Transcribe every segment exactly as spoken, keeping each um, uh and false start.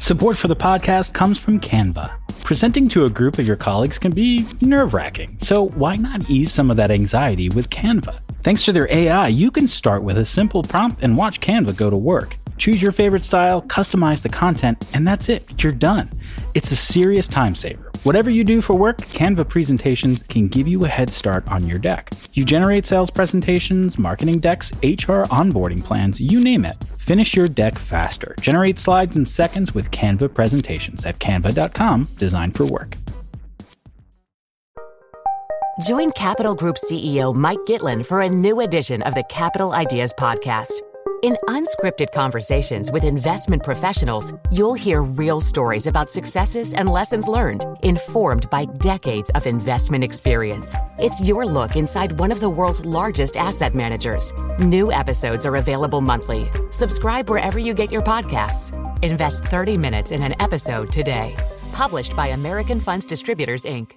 Support for the podcast comes from Canva. Presenting to a group of your colleagues can be nerve-wracking, so why not ease some of that anxiety with Canva? Thanks to their A I, you can start with a simple prompt and watch Canva go to work. Choose your favorite style, customize the content, and that's it. You're done. It's a serious time saver. Whatever you do for work, Canva presentations can give you a head start on your deck. You generate sales presentations, marketing decks, H R onboarding plans, you name it. Finish your deck faster. Generate slides in seconds with Canva presentations at canva dot com, designed for work. Join Capital Group C E O Mike Gitlin for a new edition of the Capital Ideas Podcast. In unscripted conversations with investment professionals, you'll hear real stories about successes and lessons learned, informed by decades of investment experience. It's your look inside one of the world's largest asset managers. New episodes are available monthly. Subscribe wherever you get your podcasts. Invest thirty minutes in an episode today. Published by American Funds Distributors, Incorporated.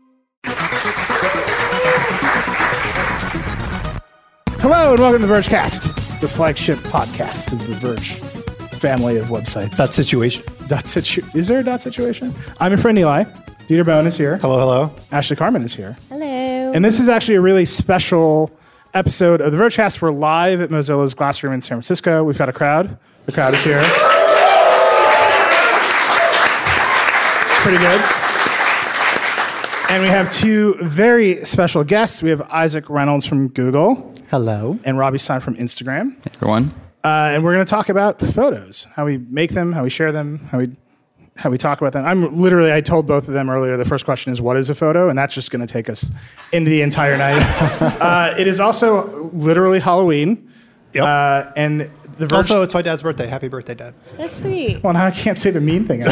Hello and welcome to the Vergecast, the flagship podcast of the Verge family of websites. Dot situation. Dot situ- Is there a dot situation? I'm your friend Eli. Dieter Bohn is here. Hello, hello. Ashley Carmen is here. Hello. And this is actually a really special episode of the Vergecast. We're live at Mozilla's Glass Room in San Francisco. We've got a crowd. The crowd is here. It's pretty good. And we have two very special guests. We have Isaac Reynolds from Google. Hello. And Robbie Stein from Instagram. Hey, everyone. Uh, and we're going to talk about photos, how we make them, how we share them, how we how we talk about them. I'm literally, I told both of them earlier, the first question is, what is a photo? And that's just going to take us into the entire night. uh, it is also literally Halloween. Yep. Uh, and the Verge, Also, it's my dad's birthday. Happy birthday, Dad. That's sweet. well, now I can't say the mean thing.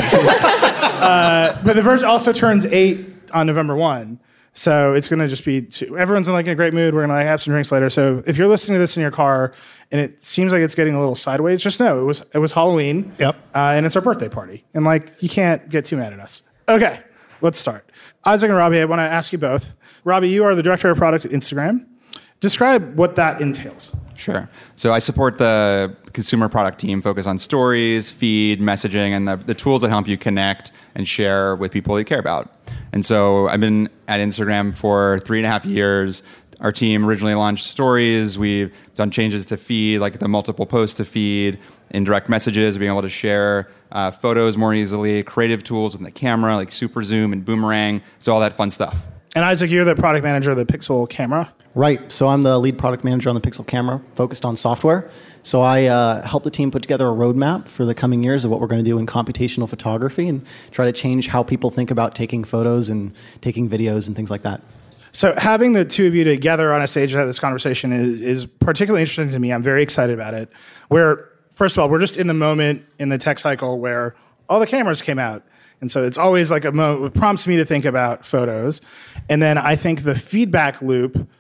uh, but the Verge also turns eight on November first. So it's going to just be, two, everyone's in like in a great mood. We're going to like have some drinks later. So if you're listening to this in your car and it seems like it's getting a little sideways, just know it was it was Halloween. Yep. Uh, and it's our birthday party. And like, you can't get too mad at us. Okay, let's start. Isaac and Robbie, I want to ask you both. Robbie, you are the director of product at Instagram. Describe what that entails. Sure. So I support the consumer product team, focus on stories, feed, messaging, and the, the tools that help you connect and share with people you care about. And so I've been at Instagram for three and a half years. Our team originally launched stories. We've done changes to feed, like the multiple posts to feed, indirect messages, being able to share uh, photos more easily, creative tools with the camera, like Super Zoom and Boomerang. So all that fun stuff. And Isaac, you're the product manager of the Pixel camera. Right. So I'm the lead product manager on the Pixel camera, focused on software. So I uh, help the team put together a roadmap for the coming years of what we're going to do in computational photography and try to change how people think about taking photos and taking videos and things like that. So having the two of you together on a stage to have this conversation is, is particularly interesting to me. I'm very excited about it. Where, first of all, we're just in the moment in the tech cycle where all the cameras came out. And so it's always like a moment, it prompts me to think about photos. And then I think the feedback loop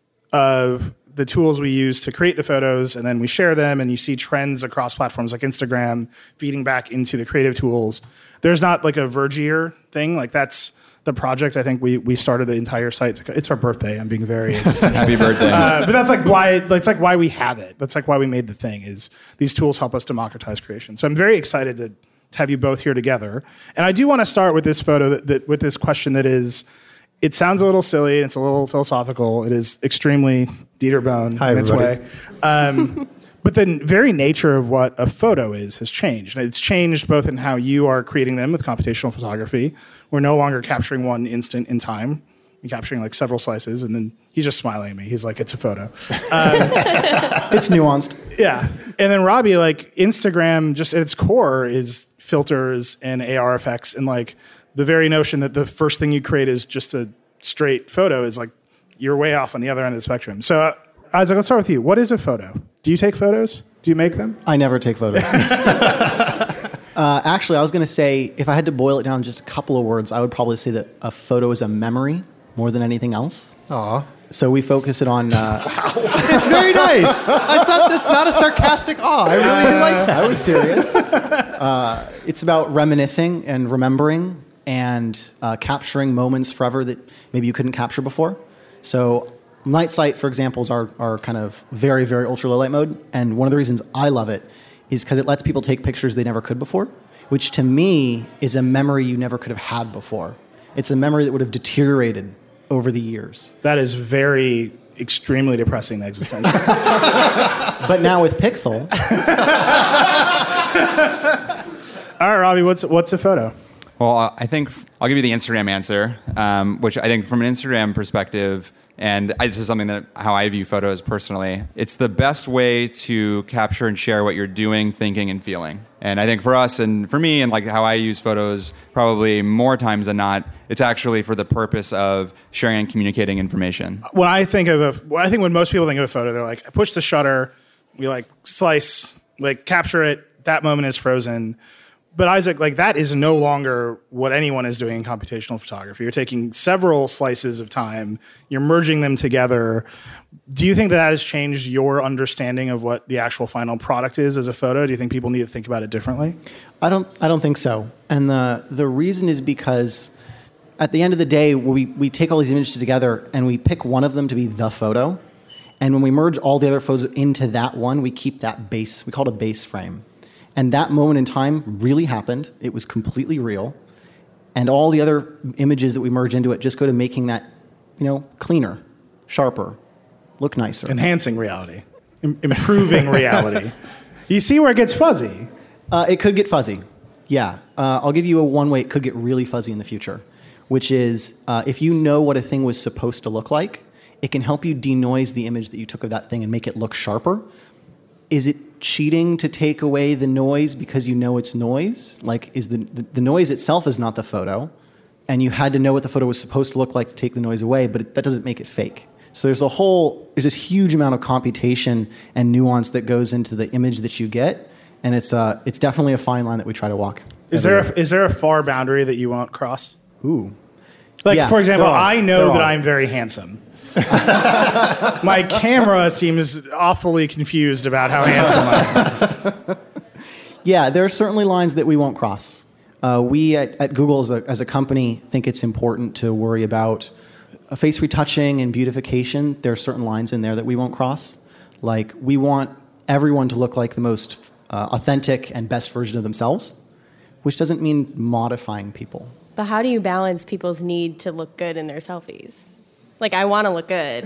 of the tools we use to create the photos, and then we share them, and you see trends across platforms like Instagram feeding back into the creative tools. There's not like a Vergier thing. Like that's the project. I think we we started the entire site. To, it's our birthday. I'm being very Happy birthday. Uh, but that's like why. That's like why we have it. That's like why we made the thing. Is these tools help us democratize creation. So I'm very excited to, to have you both here together. And I do want to start with this photo that, that with this question that is. It sounds a little silly, and it's a little philosophical. It is extremely Dieter Bohn Hi, in its everybody. way. Um, but the very nature of what a photo is has changed. It's changed both in how you are creating them with computational photography. We're no longer capturing one instant in time. We're capturing like several slices, and then he's just smiling at me. He's like, it's a photo. Um, It's nuanced. yeah. And then Robbie, like Instagram, just at its core is filters and A R effects, and like the very notion that the first thing you create is just a straight photo is like, you're way off on the other end of the spectrum. So uh, Isaac, let's start with you. What is a photo? Do you take photos? Do you make them? I never take photos. uh, actually, I was going to say, if I had to boil it down just a couple of words, I would probably say that a photo is a memory more than anything else. Aw. So we focus it on... Uh, It's very nice. It's not, it's not a sarcastic awe. I really do like that. I was serious. Uh, it's about reminiscing and remembering and uh, capturing moments forever that maybe you couldn't capture before. So Night Sight, for example, is our, our kind of very, very ultra low light mode. And one of the reasons I love it is because it lets people take pictures they never could before. which to me is a memory you never could have had before. It's a memory that would have deteriorated over the years. That is very extremely depressing existential. But now with Pixel. All right, Robbie, what's what's a photo? Well, I think I'll give you the Instagram answer, um, which I think from an Instagram perspective, and this is something that how I view photos personally, it's the best way to capture and share what you're doing, thinking, and feeling. And I think for us and for me and like how I use photos, probably more times than not, it's actually for the purpose of sharing and communicating information. When I think of a, well, I think when most people think of a photo, they're like, I push the shutter, we like slice, like capture it, that moment is frozen. But Isaac, like that is no longer what anyone is doing in computational photography. You're taking several slices of time, you're merging them together. Do you think that, that has changed your understanding of what the actual final product is as a photo? Do you think people need to think about it differently? I don't. I don't think so. And the the reason is because at the end of the day, we we take all these images together and we pick one of them to be the photo. And when we merge all the other photos into that one, we keep that base. We call it a base frame. And that moment in time really happened. It was completely real. And all the other images that we merge into it just go to making that, you know, cleaner, sharper, look nicer. Enhancing reality. Im- improving reality. You see where it gets fuzzy? Uh, it could get fuzzy. Yeah. Uh, I'll give you a one way it could get really fuzzy in the future, which is uh, if you know what a thing was supposed to look like, it can help you denoise the image that you took of that thing and make it look sharper. Is it cheating to take away the noise because you know it's noise? Like, is the, the the noise itself is not the photo, and you had to know what the photo was supposed to look like to take the noise away, but it, that doesn't make it fake. So there's a whole, there's this huge amount of computation and nuance that goes into the image that you get, and it's uh it's definitely a fine line that we try to walk. Is there a, is there a far boundary that you won't cross? Ooh. Like, Yeah, for example, there are. I know There that are. I'm very handsome. My camera seems awfully confused about how handsome I am. Yeah, there are certainly lines that we won't cross. Uh, we at, at Google as a, as a company think it's important to worry about uh, face retouching and beautification. There are certain lines in there that we won't cross. Like, we want everyone to look like the most uh, authentic and best version of themselves, which doesn't mean modifying people. But how do you balance people's need to look good in their selfies? Like, I want to look good.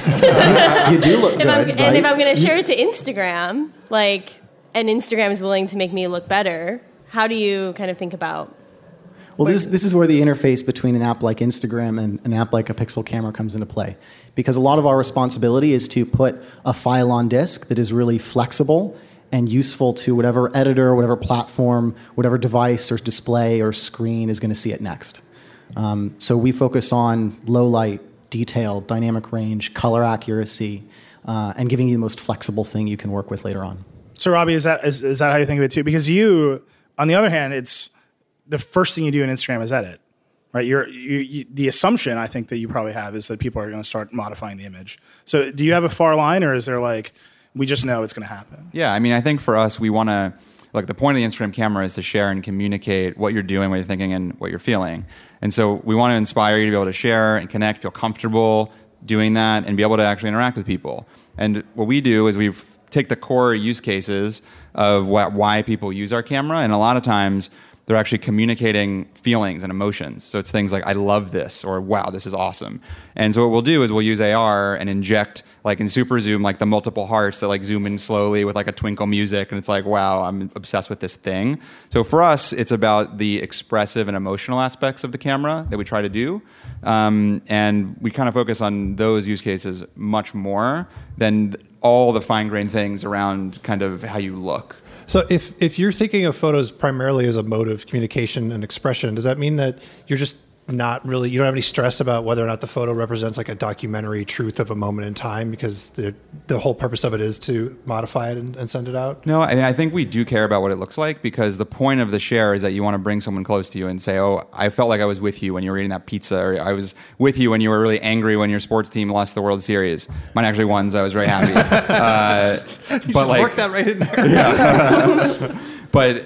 You do look If good, I'm, right? and if I'm going to share it to Instagram, like, and Instagram is willing to make me look better, how do you kind of think about? Well, this, this is where the interface between an app like Instagram and an app like a Pixel camera comes into play. Because a lot of our responsibility is to put a file on disk that is really flexible and useful to whatever editor, whatever platform, whatever device or display or screen is going to see it next. Um, so we focus on low light, detail, dynamic range, color accuracy, uh, and giving you the most flexible thing you can work with later on. So, Robbie, is that is, is that how you think of it too? Because you, on the other hand, it's the first thing you do in Instagram is edit, right? You're, you, you, the assumption I think that you probably have is that people are going to start modifying the image. So, do you have a far line, or is there like we just know it's going to happen? Yeah, I mean, I think for us, we want to, like, the point of the Instagram camera is to share and communicate what you're doing, what you're thinking, and what you're feeling. And so we want to inspire you to be able to share and connect, feel comfortable doing that, and be able to actually interact with people. And what we do is we take the core use cases of what, why people use our camera, and a lot of times they're actually communicating feelings and emotions. So it's things like, I love this, or wow, this is awesome. And so what we'll do is we'll use A R and inject, like in super zoom, like the multiple hearts that like zoom in slowly with like a twinkle music, and it's like, wow, I'm obsessed with this thing. So for us, it's about the expressive and emotional aspects of the camera that we try to do. Um, and we kind of focus on those use cases much more than all the fine-grained things around kind of how you look. So if, if you're thinking of photos primarily as a mode of communication and expression, does that mean that you're just not really, you don't have any stress about whether or not the photo represents like a documentary truth of a moment in time, because the the whole purpose of it is to modify it and, and send it out? No, I, mean, I think we do care about what it looks like, because the point of the share is that you want to bring someone close to you and say, oh, I felt like I was with you when you were eating that pizza, or I was with you when you were really angry when your sports team lost the World Series. Mine actually won, so I was very happy. uh, You but just like, work that right in there. Yeah. But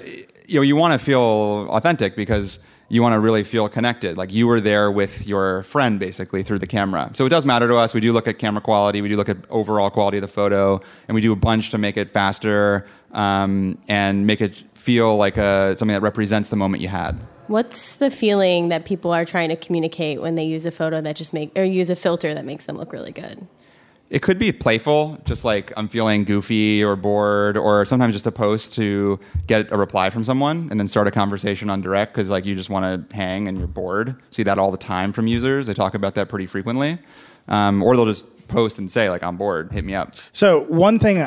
you know, you want to feel authentic because you want to really feel connected. Like you were there with your friend basically through the camera. So it does matter to us. We do look at camera quality. We do look at overall quality of the photo, and we do a bunch to make it faster um, and make it feel like a, something that represents the moment you had. What's the feeling that people are trying to communicate when they use a photo that just make, or use a filter that makes them look really good? It could be playful, just like I'm feeling goofy or bored, or sometimes just a post to get a reply from someone and then start a conversation on direct because like you just want to hang and you're bored. See that all the time from users. They talk about that pretty frequently. Um, or they'll just post and say like, I'm bored, hit me up. So one thing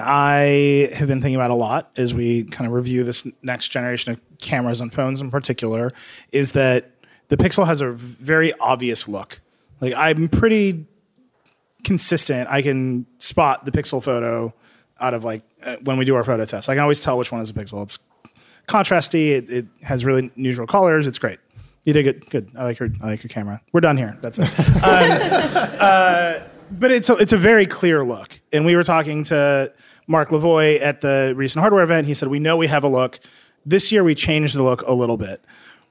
I have been thinking about a lot as we kind of review this next generation of cameras and phones in particular is that the Pixel has a very obvious look. Like I'm pretty consistent. I can spot the Pixel photo out of like uh, when we do our photo tests. I can always tell which one is a Pixel. It's contrasty. It, it has really neutral colors. It's great. You did good. Good. I like your. I like your camera. We're done here. That's it. um, uh, but it's a, it's a very clear look. And we were talking to Mark Lavoie at the recent hardware event. He said we know we have a look. This year we changed the look a little bit.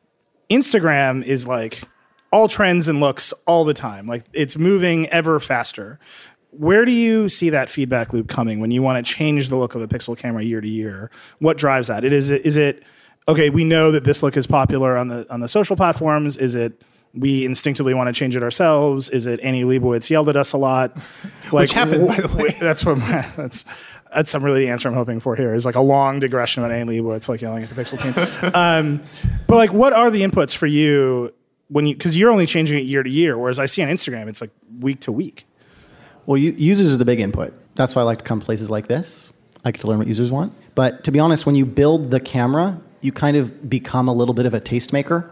Instagram is like all trends and looks all the time. Like it's moving ever faster. Where do you see that feedback loop coming when you want to change the look of a Pixel camera year to year? What drives that? It is is it okay, we know that this look is popular on the on the social platforms? Is it we instinctively want to change it ourselves? Is it Annie Leibovitz yelled at us a lot? Like, Which happened, by the way. That's what my, that's that's some really the answer I'm hoping for here is like a long digression about Annie Leibovitz, like yelling at the Pixel team. um, but like, what are the inputs for you when you because you're only changing it year to year, whereas I see on Instagram it's like week to week. Well, you, users are the big input. That's why I like to come to places like this. I get to learn what users want. But to be honest, when you build the camera, you kind of become a little bit of a tastemaker.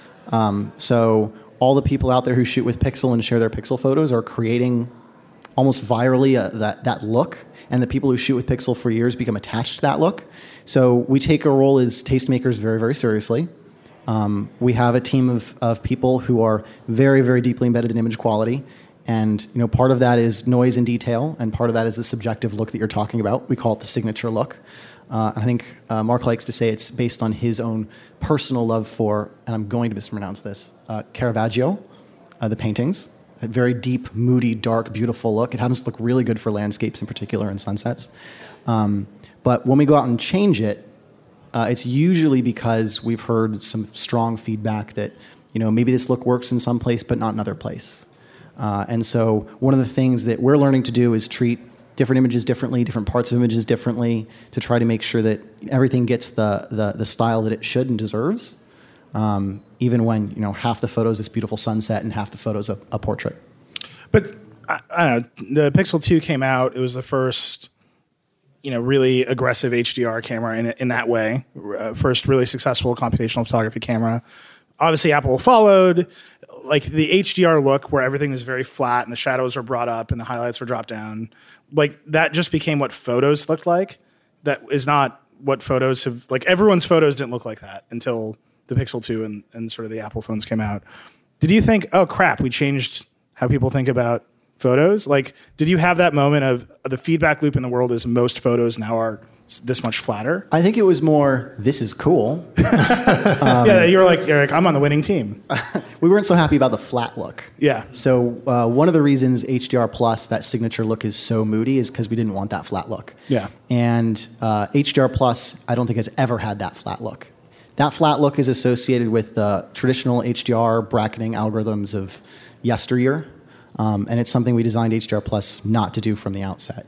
Um, so all the people out there who shoot with Pixel and share their Pixel photos are creating almost virally a, that, that look. And the people who shoot with Pixel for years become attached to that look. So we take our role as tastemakers very, very seriously. Um, we have a team of, of people who are very, very deeply embedded in image quality. And you know, part of that is noise and detail, and part of that is the subjective look that you're talking about. We call it the signature look. Uh, I think uh, Mark likes to say it's based on his own personal love for, and I'm going to mispronounce this, uh, Caravaggio, uh, the paintings. A very deep, moody, dark, beautiful look. It happens to look really good for landscapes in particular and sunsets. Um, but when we go out and change it, uh, it's usually because we've heard some strong feedback that you know maybe this look works in some place but not another place. Uh, and so one of the things that we're learning to do is treat different images differently, different parts of images differently, to try to make sure that everything gets the the, the style that it should and deserves, um, even when you know half the photo is this beautiful sunset and half the photo is a, a portrait. But I, I don't know. The Pixel two came out. It was the first, you know, really aggressive H D R camera in in that way. Uh, first really successful computational photography camera. Obviously, Apple followed. Like the H D R look where everything is very flat and the shadows are brought up and the highlights are dropped down. Like that just became what photos looked like. That is not what photos have, like everyone's photos didn't look like that until the Pixel two and, and sort of the Apple phones came out. Did you think, oh crap, we changed how people think about photos? Like, did you have that moment of the feedback loop in the world is most photos now are this much flatter? I think it was more, this is cool. um, yeah, you were like, you're like, I'm on the winning team. We weren't so happy about the flat look. Yeah. So uh, one of the reasons H D R Plus, that signature look, is so moody is because we didn't want that flat look. Yeah. And uh, H D R Plus, I don't think has ever had that flat look. That flat look is associated with the traditional H D R bracketing algorithms of yesteryear. Um, and it's something we designed H D R Plus not to do from the outset.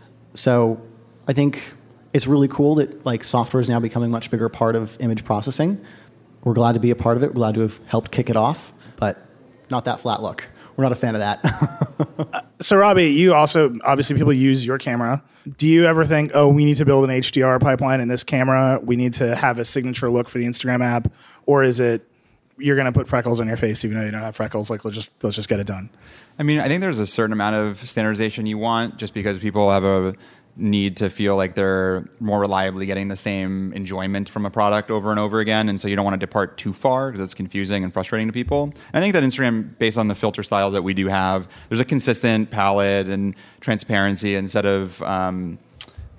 So I think it's really cool that like software is now becoming a much bigger part of image processing. We're glad to be a part of it. We're glad to have helped kick it off, but not that flat look. We're not a fan of that. uh, so Robbie, you also, obviously people use your camera. Do you ever think, oh, we need to build an H D R pipeline in this camera? We need to have a signature look for the Instagram app? Or is it, you're going to put freckles on your face even though you don't have freckles? Like, let's just, let's just get it done. I mean, I think there's a certain amount of standardization you want just because people have a need to feel like they're more reliably getting the same enjoyment from a product over and over again. And so you don't want to depart too far because it's confusing and frustrating to people. And I think that Instagram, based on the filter style that we do have, there's a consistent palette and transparency instead of um,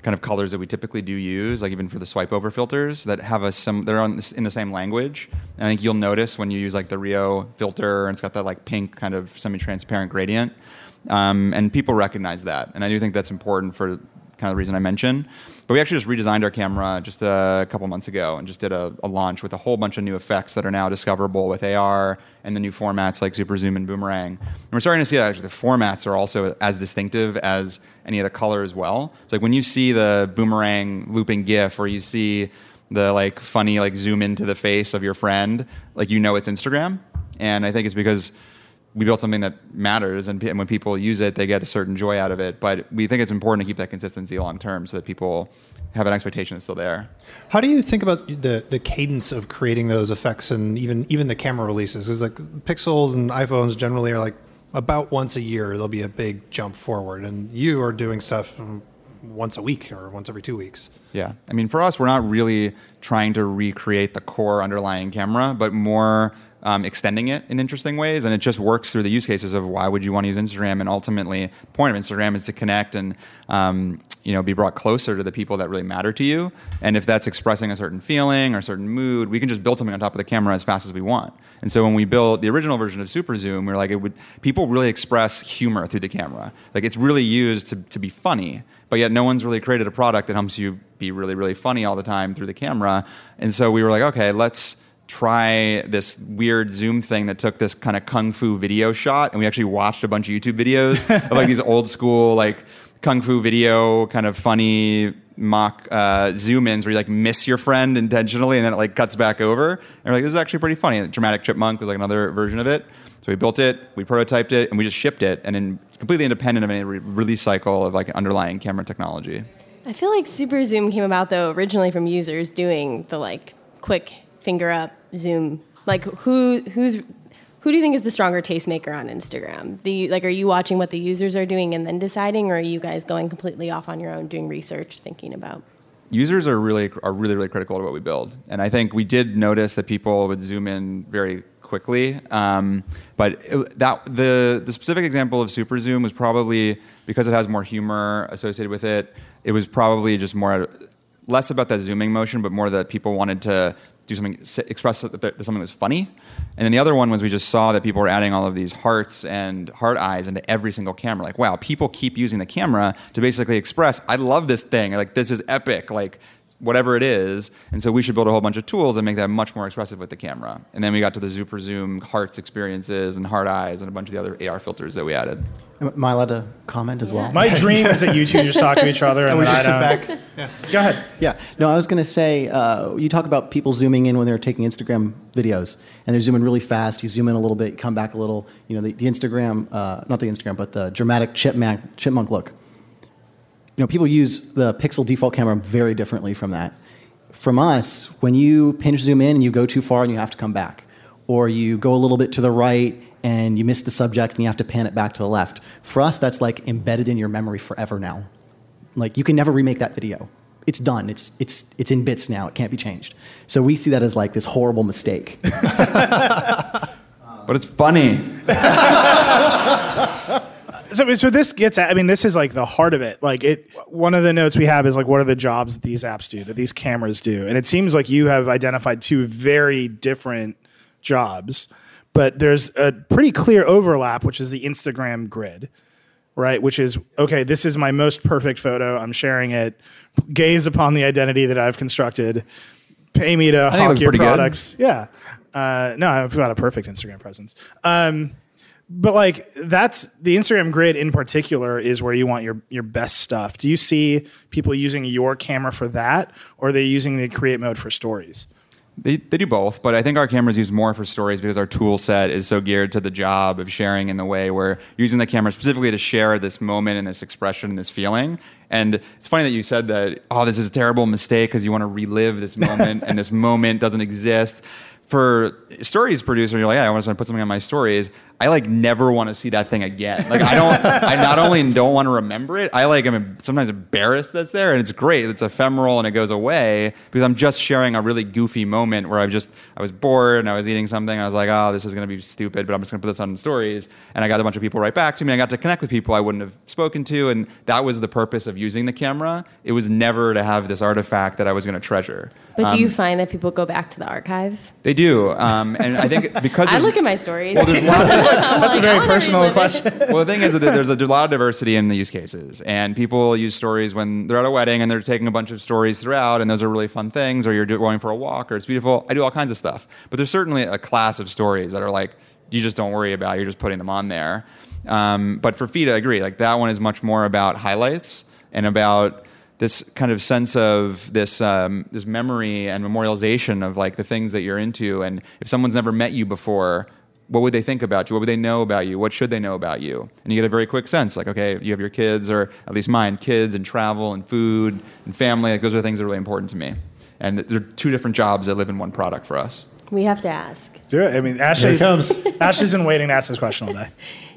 kind of colors that we typically do use, like even for the swipe over filters that have a some they're on this, in the same language. And I think you'll notice when you use like the Rio filter and it's got that like pink kind of semi-transparent gradient. Um, and people recognize that. And I do think that's important for kind of the reason I mentioned. But we actually just redesigned our camera just a couple months ago and just did a, a launch with a whole bunch of new effects that are now discoverable with A R and the new formats like Super Zoom and Boomerang. And we're starting to see that actually the formats are also as distinctive as any of the color as well. It's like when you see the Boomerang looping GIF or you see the like funny like zoom into the face of your friend, like you know it's Instagram. And I think it's because we built something that matters, and, and when people use it, they get a certain joy out of it. But we think it's important to keep that consistency long term so that people have an expectation that's still there. How do you think about the the cadence of creating those effects and even even the camera releases? Because like Pixels and iPhones generally are like about once a year there'll be a big jump forward, and you are doing stuff once a week or once every two weeks. Yeah, I mean, for us, we're not really trying to recreate the core underlying camera, but more Um, extending it in interesting ways, and it just works through the use cases of why would you want to use Instagram, and ultimately the point of Instagram is to connect and um, you know be brought closer to the people that really matter to you. And if that's expressing a certain feeling or a certain mood, we can just build something on top of the camera as fast as we want. And so when we built the original version of Super Zoom, we were like, it would people really express humor through the camera. Like it's really used to to be funny, but yet no one's really created a product that helps you be really really funny all the time through the camera. And so we were like, okay, let's try this weird Zoom thing that took this kind of kung fu video shot, and we actually watched a bunch of YouTube videos of like these old school like kung fu video kind of funny mock uh, zoom ins where you like miss your friend intentionally and then it like cuts back over, and we're like, this is actually pretty funny. And Dramatic Chipmunk was like another version of it. So we built it, we prototyped it, and we just shipped it, and in completely independent of any re- release cycle of like underlying camera technology. I feel like Super Zoom came about though originally from users doing the like quick finger up zoom. Like who who's who do you think is the stronger tastemaker on Instagram? The like, are you watching what the users are doing and then deciding, or are you guys going completely off on your own, doing research, thinking about? Users are really are really really critical to what we build, and I think we did notice that people would zoom in very quickly. Um, but it, that the the specific example of Super Zoom was probably because it has more humor associated with it. It was probably just more less about that zooming motion, but more that people wanted to do something, express that something was funny. And then the other one was we just saw that people were adding all of these hearts and heart eyes into every single camera. Like, wow, people keep using the camera to basically express, I love this thing. Like, this is epic. Like, whatever it is. And so we should build a whole bunch of tools that make that much more expressive with the camera. And then we got to the Super Zoom hearts experiences and heart eyes and a bunch of the other A R filters that we added. Am I allowed to comment as well? My dream is that you two just talk to each other and, and we then just I sit don't. back. Yeah. Go ahead. Yeah. No, I was going to say, uh, you talk about people zooming in when they're taking Instagram videos, and they're zooming really fast. You zoom in a little bit, come back a little. You know, the, the Instagram, uh, not the Instagram, but the dramatic chipmunk, chipmunk look. You know, people use the Pixel default camera very differently from that. From us, when you pinch zoom in and you go too far and you have to come back, or you go a little bit to the right and you miss the subject and you have to pan it back to the left. For us, that's like embedded in your memory forever now. Like you can never remake that video. It's done. It's it's it's in bits now. It can't be changed. So we see that as like this horrible mistake. But it's funny. So, so this gets at, I mean, this is like the heart of it. Like it, one of the notes we have is like, what are the jobs that these apps do, that these cameras do? And it seems like you have identified two very different jobs, but there's a pretty clear overlap, which is the Instagram grid, right? Which is, okay, this is my most perfect photo. I'm sharing it. Gaze upon the identity that I've constructed. Pay me to hawk your products. Good. Yeah. Uh, no, I've got a perfect Instagram presence. Um, But like that's the Instagram grid in particular is where you want your, your best stuff. Do you see people using your camera for that, or are they using the create mode for stories? They they do both, but I think our cameras use more for stories because our tool set is so geared to the job of sharing in the way where you're using the camera specifically to share this moment and this expression and this feeling. And it's funny that you said that, oh, this is a terrible mistake because you want to relive this moment and this moment doesn't exist. For stories producer, you're like, yeah, I want to put something on my stories. I like never want to see that thing again. Like I don't, I not only don't want to remember it, I like am sometimes embarrassed that's there, and it's great. It's ephemeral and it goes away because I'm just sharing a really goofy moment where I've just, I was bored and I was eating something. And I was like, oh, this is going to be stupid, but I'm just going to put this on stories. And I got a bunch of people right back to me. I got to connect with people I wouldn't have spoken to, and that was the purpose of using the camera. It was never to have this artifact that I was going to treasure. But um, do you find that people go back to the archive? They do, um, and I think because I look at my stories. Well, there's lots of That's like, a very I wanna personal relive question. it. Well, the thing is that there's a lot of diversity in the use cases, and people use stories when they're at a wedding and they're taking a bunch of stories throughout, and those are really fun things, or you're do- going for a walk, or it's beautiful. I do all kinds of stuff, but there's certainly a class of stories that are like you just don't worry about. You're just putting them on there. Um, but for feed, I agree. Like that one is much more about highlights and about this kind of sense of this um, this memory and memorialization of like the things that you're into. And if someone's never met you before, what would they think about you? What would they know about you? What should they know about you? And you get a very quick sense, like, okay, you have your kids, or at least mine, kids and travel and food and family. Like those are the things that are really important to me. And they're two different jobs that live in one product for us. We have to ask. Do it. I mean, Ashley Here it comes. Ashley's been waiting to ask this question all day.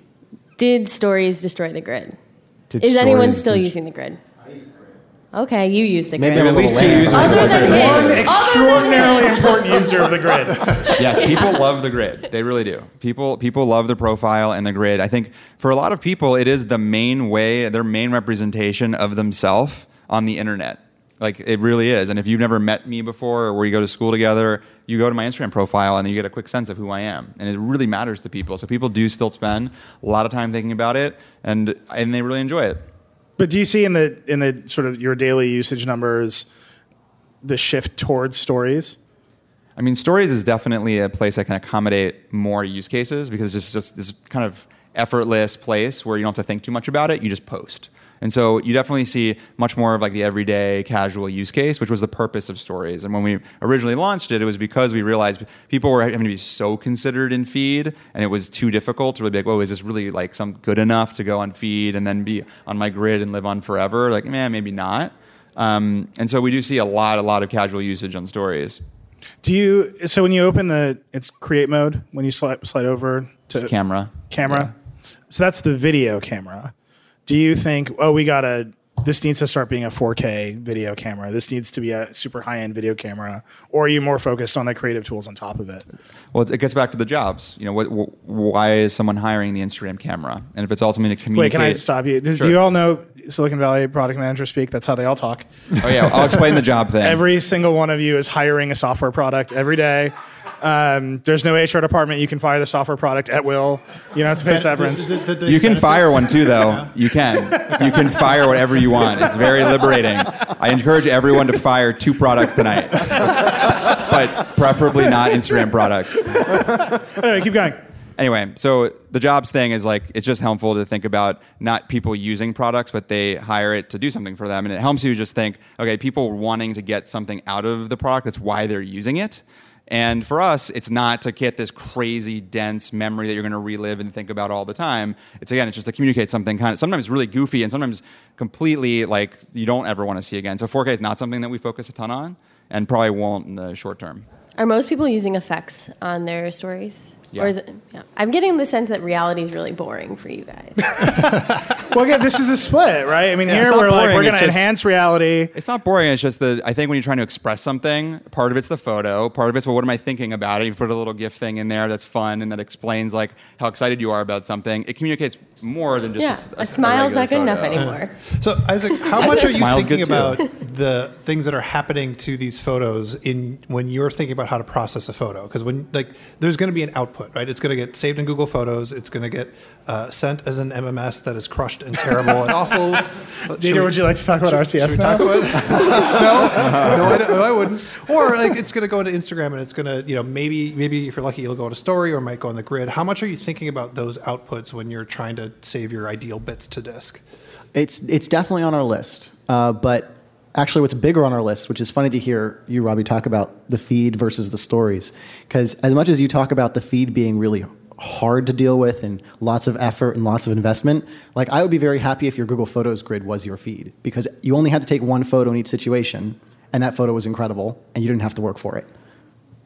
Did stories destroy the grid? Did Is anyone stories still do- using the grid? Okay, you use the Maybe grid. I'm a At least little two lame. users. Other than One him. extraordinarily important user of the grid. Yes, people love the grid. They really do. People people love the profile and the grid. I think for a lot of people, it is the main way, their main representation of themselves on the internet. Like it really is. And if you've never met me before, or where you go to school together, you go to my Instagram profile and you get a quick sense of who I am. And it really matters to people. So people do still spend a lot of time thinking about it, and and they really enjoy it. But do you see in the in the sort of your daily usage numbers the shift towards stories? I mean, stories is definitely a place that can accommodate more use cases because it's just this kind of effortless place where you don't have to think too much about it. You just post. And so you definitely see much more of like the everyday casual use case, which was the purpose of stories. And when we originally launched it, it was because we realized people were having to be so considered in feed, and it was too difficult to really be like, whoa, is this really like some good enough to go on feed and then be on my grid and live on forever? Like, man, maybe not. Um, and so we do see a lot, a lot of casual usage on stories. Do you so when you open the it's create mode when you slide slide over to Just camera. camera? So that's the video camera. Do you think, oh, we got to, this needs to start being a four K video camera. This needs to be a super high-end video camera. Or are you more focused on the creative tools on top of it? Well, it's, it gets back to the jobs. You know, what, wh- why is someone hiring the Instagram camera? And if it's ultimately to communicate... Wait, can I stop you? Do, Sure. do you all know Silicon Valley product manager speak? That's how they all talk. Oh, yeah, I'll explain the job thing. Every single one of you is hiring a software product every day. Um, there's no H R department. You can fire the software product at will. You don't have to pay severance. The- the- the You can benefits- fire one too, though. You can. You can fire whatever you want. It's very liberating. I encourage everyone to fire two products tonight, but preferably not Instagram products. Anyway, keep going. Anyway, so the jobs thing is like, it's just helpful to think about not people using products, but they hire it to do something for them. And it helps you just think, okay, people wanting to get something out of the product, that's why they're using it. And for us, it's not to get this crazy, dense memory that you're going to relive and think about all the time. It's, again, it's just to communicate something kind of sometimes really goofy and sometimes completely like you don't ever want to see again. So four K is not something that we focus a ton on and probably won't in the short term. Are most people using effects on their stories? Yeah. Or is it? Yeah. I'm getting the sense that reality is really boring for you guys. Well, again, this is a split, right? I mean, Yeah, it's here not we're like, boring, we're going it's to just- enhance reality. It's not boring. It's just that I think when you're trying to express something, part of it's the photo, part of it's, well, what am I thinking about it? You put a little GIF thing in there that's fun and that explains like how excited you are about something. It communicates more than just yeah, a, a smile's regular not good enough photo. anymore. So, Isaac, how I much think are you smile's thinking good, too. about the things that are happening to these photos in when you're thinking about how to process a photo? Because when like there's going to be an output, right? It's going to get saved in Google Photos. It's going to get uh, sent as an M M S that is crushed and terrible and awful. Should Dieter, we- would you like to talk about R C S should we now? talk about it? no, no, I, don't- no, I wouldn't. Or like it's going to go into Instagram and it's going to, you know, maybe maybe if you're lucky, it'll go into Story or it might go on the grid. How much are you thinking about those outputs when you're trying to save your ideal bits to disk? It's it's definitely on our list, uh, but actually, what's bigger on our list, which is funny to hear you, Robbie, talk about the feed versus the stories, because as much as you talk about the feed being really hard to deal with and lots of effort and lots of investment, like I would be very happy if your Google Photos grid was your feed, because you only had to take one photo in each situation, and that photo was incredible, and you didn't have to work for it.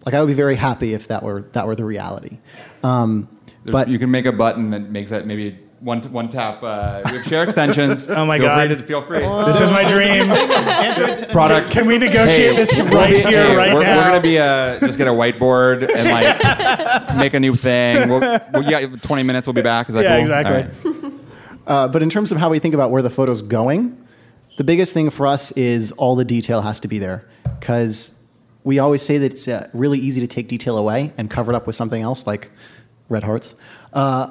Like I would be very happy if that were that were the reality. Um, but you can make a button that makes that maybe one one tap. Uh, we have share extensions. Oh my feel God. Free to, feel free. This is my dream. Product. Can we negotiate Hey, this we'll right be- here, hey, right we're, now? We're gonna be uh, just get a whiteboard and like make a new thing. We'll, we'll yeah, twenty minutes. We'll be back. Is that Yeah, cool? exactly. All right. Uh, but in terms of how we think about where the photo's going, the biggest thing for us is all the detail has to be there. Because we always say that it's uh, really easy to take detail away and cover it up with something else, like red hearts. Uh,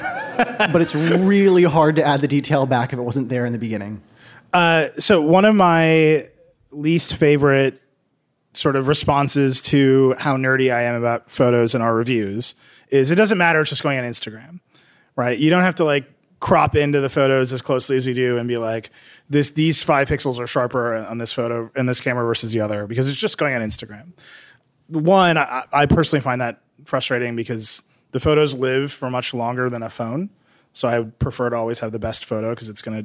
but it's really hard to add the detail back if it wasn't there in the beginning. Uh, so one of my least favorite sort of responses to how nerdy I am about photos in our reviews is it doesn't matter, it's just going on Instagram, right? You don't have to like crop into the photos as closely as you do and be like, this these five pixels are sharper on this photo in this camera versus the other because it's just going on Instagram. One, I, I personally find that frustrating because the photos live for much longer than a phone. So I would prefer to always have the best photo because it's going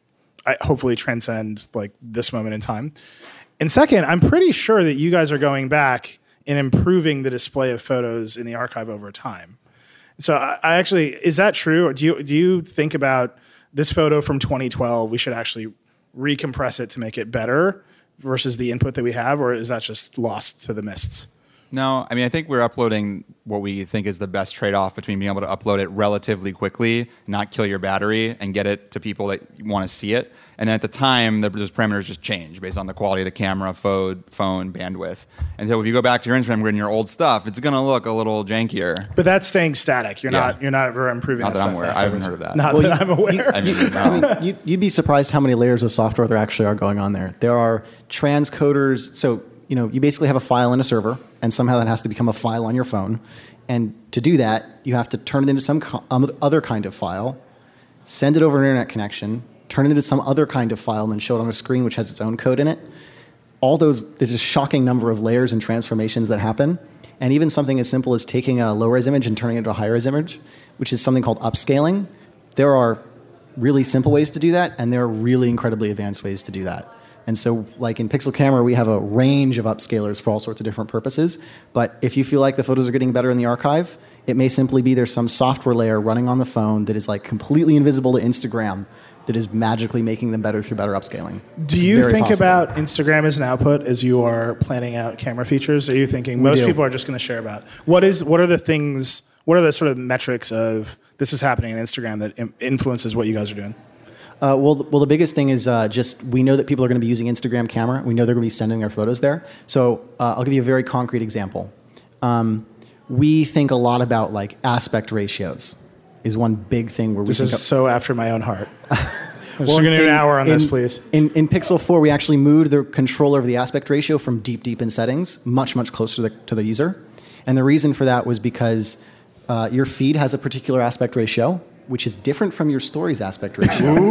to hopefully transcend like this moment in time. And second, I'm pretty sure that you guys are going back and improving the display of photos in the archive over time. So I, I actually, is that true? Or do you do you think about this photo from twenty twelve, we should actually recompress it to make it better versus the input that we have, or is that just lost to the mists? No, I mean, I think we're uploading what we think is the best trade-off between being able to upload it relatively quickly, not kill your battery, and get it to people that want to see it. And then at the time, the, those parameters just change based on the quality of the camera, phone, phone, bandwidth. And so if you go back to your Instagram and your old stuff, it's going to look a little jankier. But that's staying static. You're Yeah. not you're not ever improving Not that, that I'm stuff aware. I haven't afterwards. heard of that. Not Well, that I'm aware. I mean, no. I mean, you, you'd be surprised how many layers of software there actually are going on there. There are transcoders. So, you know, you basically have a file in a server, and somehow that has to become a file on your phone. And to do that, you have to turn it into some co- um, other kind of file, send it over an internet connection, turn it into some other kind of file, and then show it on a screen which has its own code in it. All those, there's a shocking number of layers and transformations that happen. And even something as simple as taking a low-res image and turning it into a high-res image, which is something called upscaling. There are really simple ways to do that, and there are really incredibly advanced ways to do that. And so, like in Pixel Camera, we have a range of upscalers for all sorts of different purposes. But if you feel like the photos are getting better in the archive, it may simply be there's some software layer running on the phone that is like completely invisible to Instagram that is magically making them better through better upscaling. Do It's you very think possible. about Instagram as an output as you are planning out camera features? Are you thinking most do. people are just going to share about what is what are the things? What are the sort of metrics of this is happening on Instagram that im- influences what you guys are doing? Uh, well, th- well, the biggest thing is uh, just we know that people are going to be using Instagram camera. We know they're going to be sending their photos there. So uh, I'll give you a very concrete example. Um, we think a lot about like aspect ratios is one big thing where we This think is so after my own heart. We're Well, going to do an in- hour on in- this, please. In, in Pixel four, we actually moved the control over the aspect ratio from deep, deep in settings, much, much closer to the, to the user. And the reason for that was because uh, your feed has a particular aspect ratio, which is different from your stories aspect ratio. and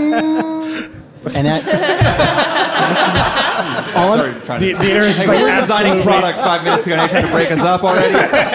that, all I'm- Sorry, trying to- The- the internet is just Hey, like we were designing absolutely- products five minutes ago and you're trying to break us up already?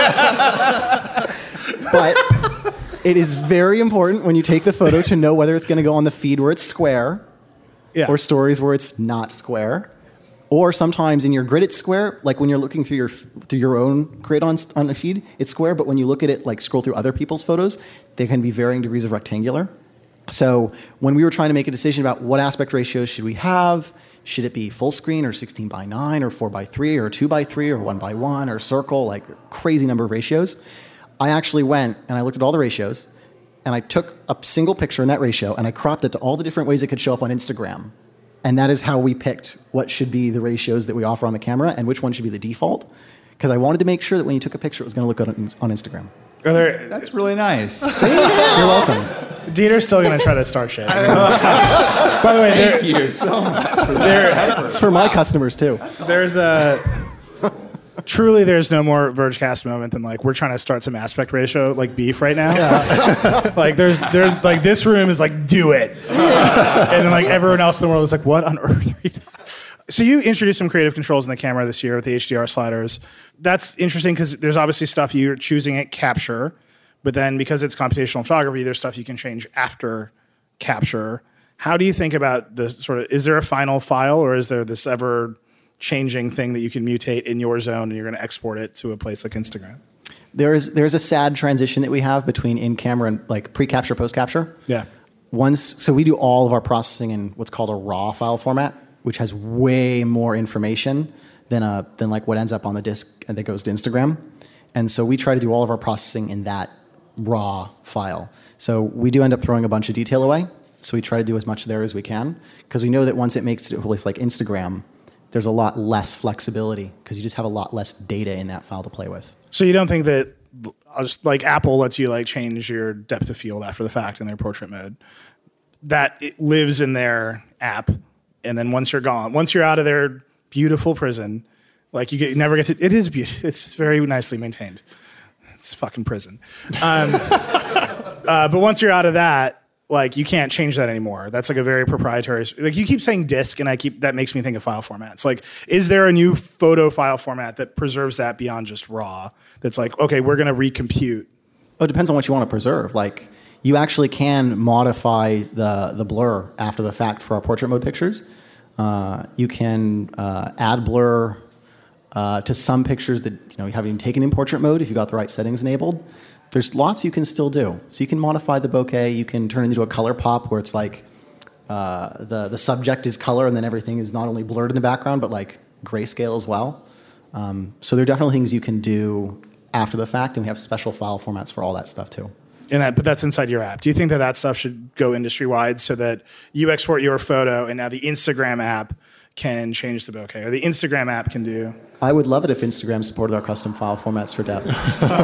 but it is very important when you take the photo to know whether it's going to go on the feed where it's square Yeah. or stories where it's not square. Or sometimes in your grid it's square, like when you're looking through your through your own grid on on a feed, it's square. But when you look at it, like scroll through other people's photos, they can be varying degrees of rectangular. So when we were trying to make a decision about what aspect ratios should we have, should it be full screen or sixteen by nine or four by three or two by three or one by one or circle, like crazy number of ratios, I actually went and I looked at all the ratios and I took a single picture in that ratio and I cropped it to all the different ways it could show up on Instagram. And that is how we picked what should be the ratios that we offer on the camera and which one should be the default. Because I wanted to make sure that when you took a picture, it was going to look good on, on Instagram. Are there, That's really nice. You're welcome. Dieter's still going to try to start shit. By the way, there, Thank you so much. there, It's for my customers, too. there's a truly there's no more Vergecast moment than like we're trying to start some aspect ratio like beef right now. Like there's there's like this room is like do it, and then like everyone else in the world is like what on earth are you doing? So you introduced some creative controls in the camera this year with the H D R sliders. That's interesting because there's obviously stuff you're choosing at capture, but then because it's computational photography, there's stuff you can change after capture. How do you think about the sort of, is there a final file or is there this ever changing thing that you can mutate in your zone, and you're going to export it to a place like Instagram? There's there's a sad transition that we have between in-camera and like pre-capture, post-capture. Yeah. Once, so we do all of our processing in what's called a RAW file format, which has way more information than a than like what ends up on the disk and that goes to Instagram. And so we try to do all of our processing in that RAW file. So we do end up throwing a bunch of detail away. So we try to do as much there as we can, because we know that once it makes it to a place like Instagram, there's a lot less flexibility because you just have a lot less data in that file to play with. So you don't think that, I'll just, like Apple lets you like change your depth of field after the fact in their portrait mode, that it lives in their app, and then once you're gone, once you're out of their beautiful prison, like you, get, you never get to, it is beautiful. It's very nicely maintained. It's fucking prison. Um, uh, but once you're out of that, like you can't change that anymore. That's like a very proprietary, like you keep saying disk, and I keep, that makes me think of file formats. Like, is there a new photo file format that preserves that beyond just RAW? That's like, okay, we're going to recompute. Oh, it depends on what you want to preserve. Like, you actually can modify the, the blur after the fact for our portrait mode pictures. Uh, you can uh, add blur uh, to some pictures that you know you haven't even taken in portrait mode if you've got the right settings enabled. There's lots you can still do. So you can modify the bokeh. You can turn it into a color pop where it's like uh, the, the subject is color and then everything is not only blurred in the background, but like grayscale as well. Um, so there are definitely things you can do after the fact, and we have special file formats for all that stuff too. And that, but that's inside your app. Do you think that that stuff should go industry-wide so that you export your photo and now the Instagram app can change the bokeh, or the Instagram app can do? I would love it if Instagram supported our custom file formats for depth.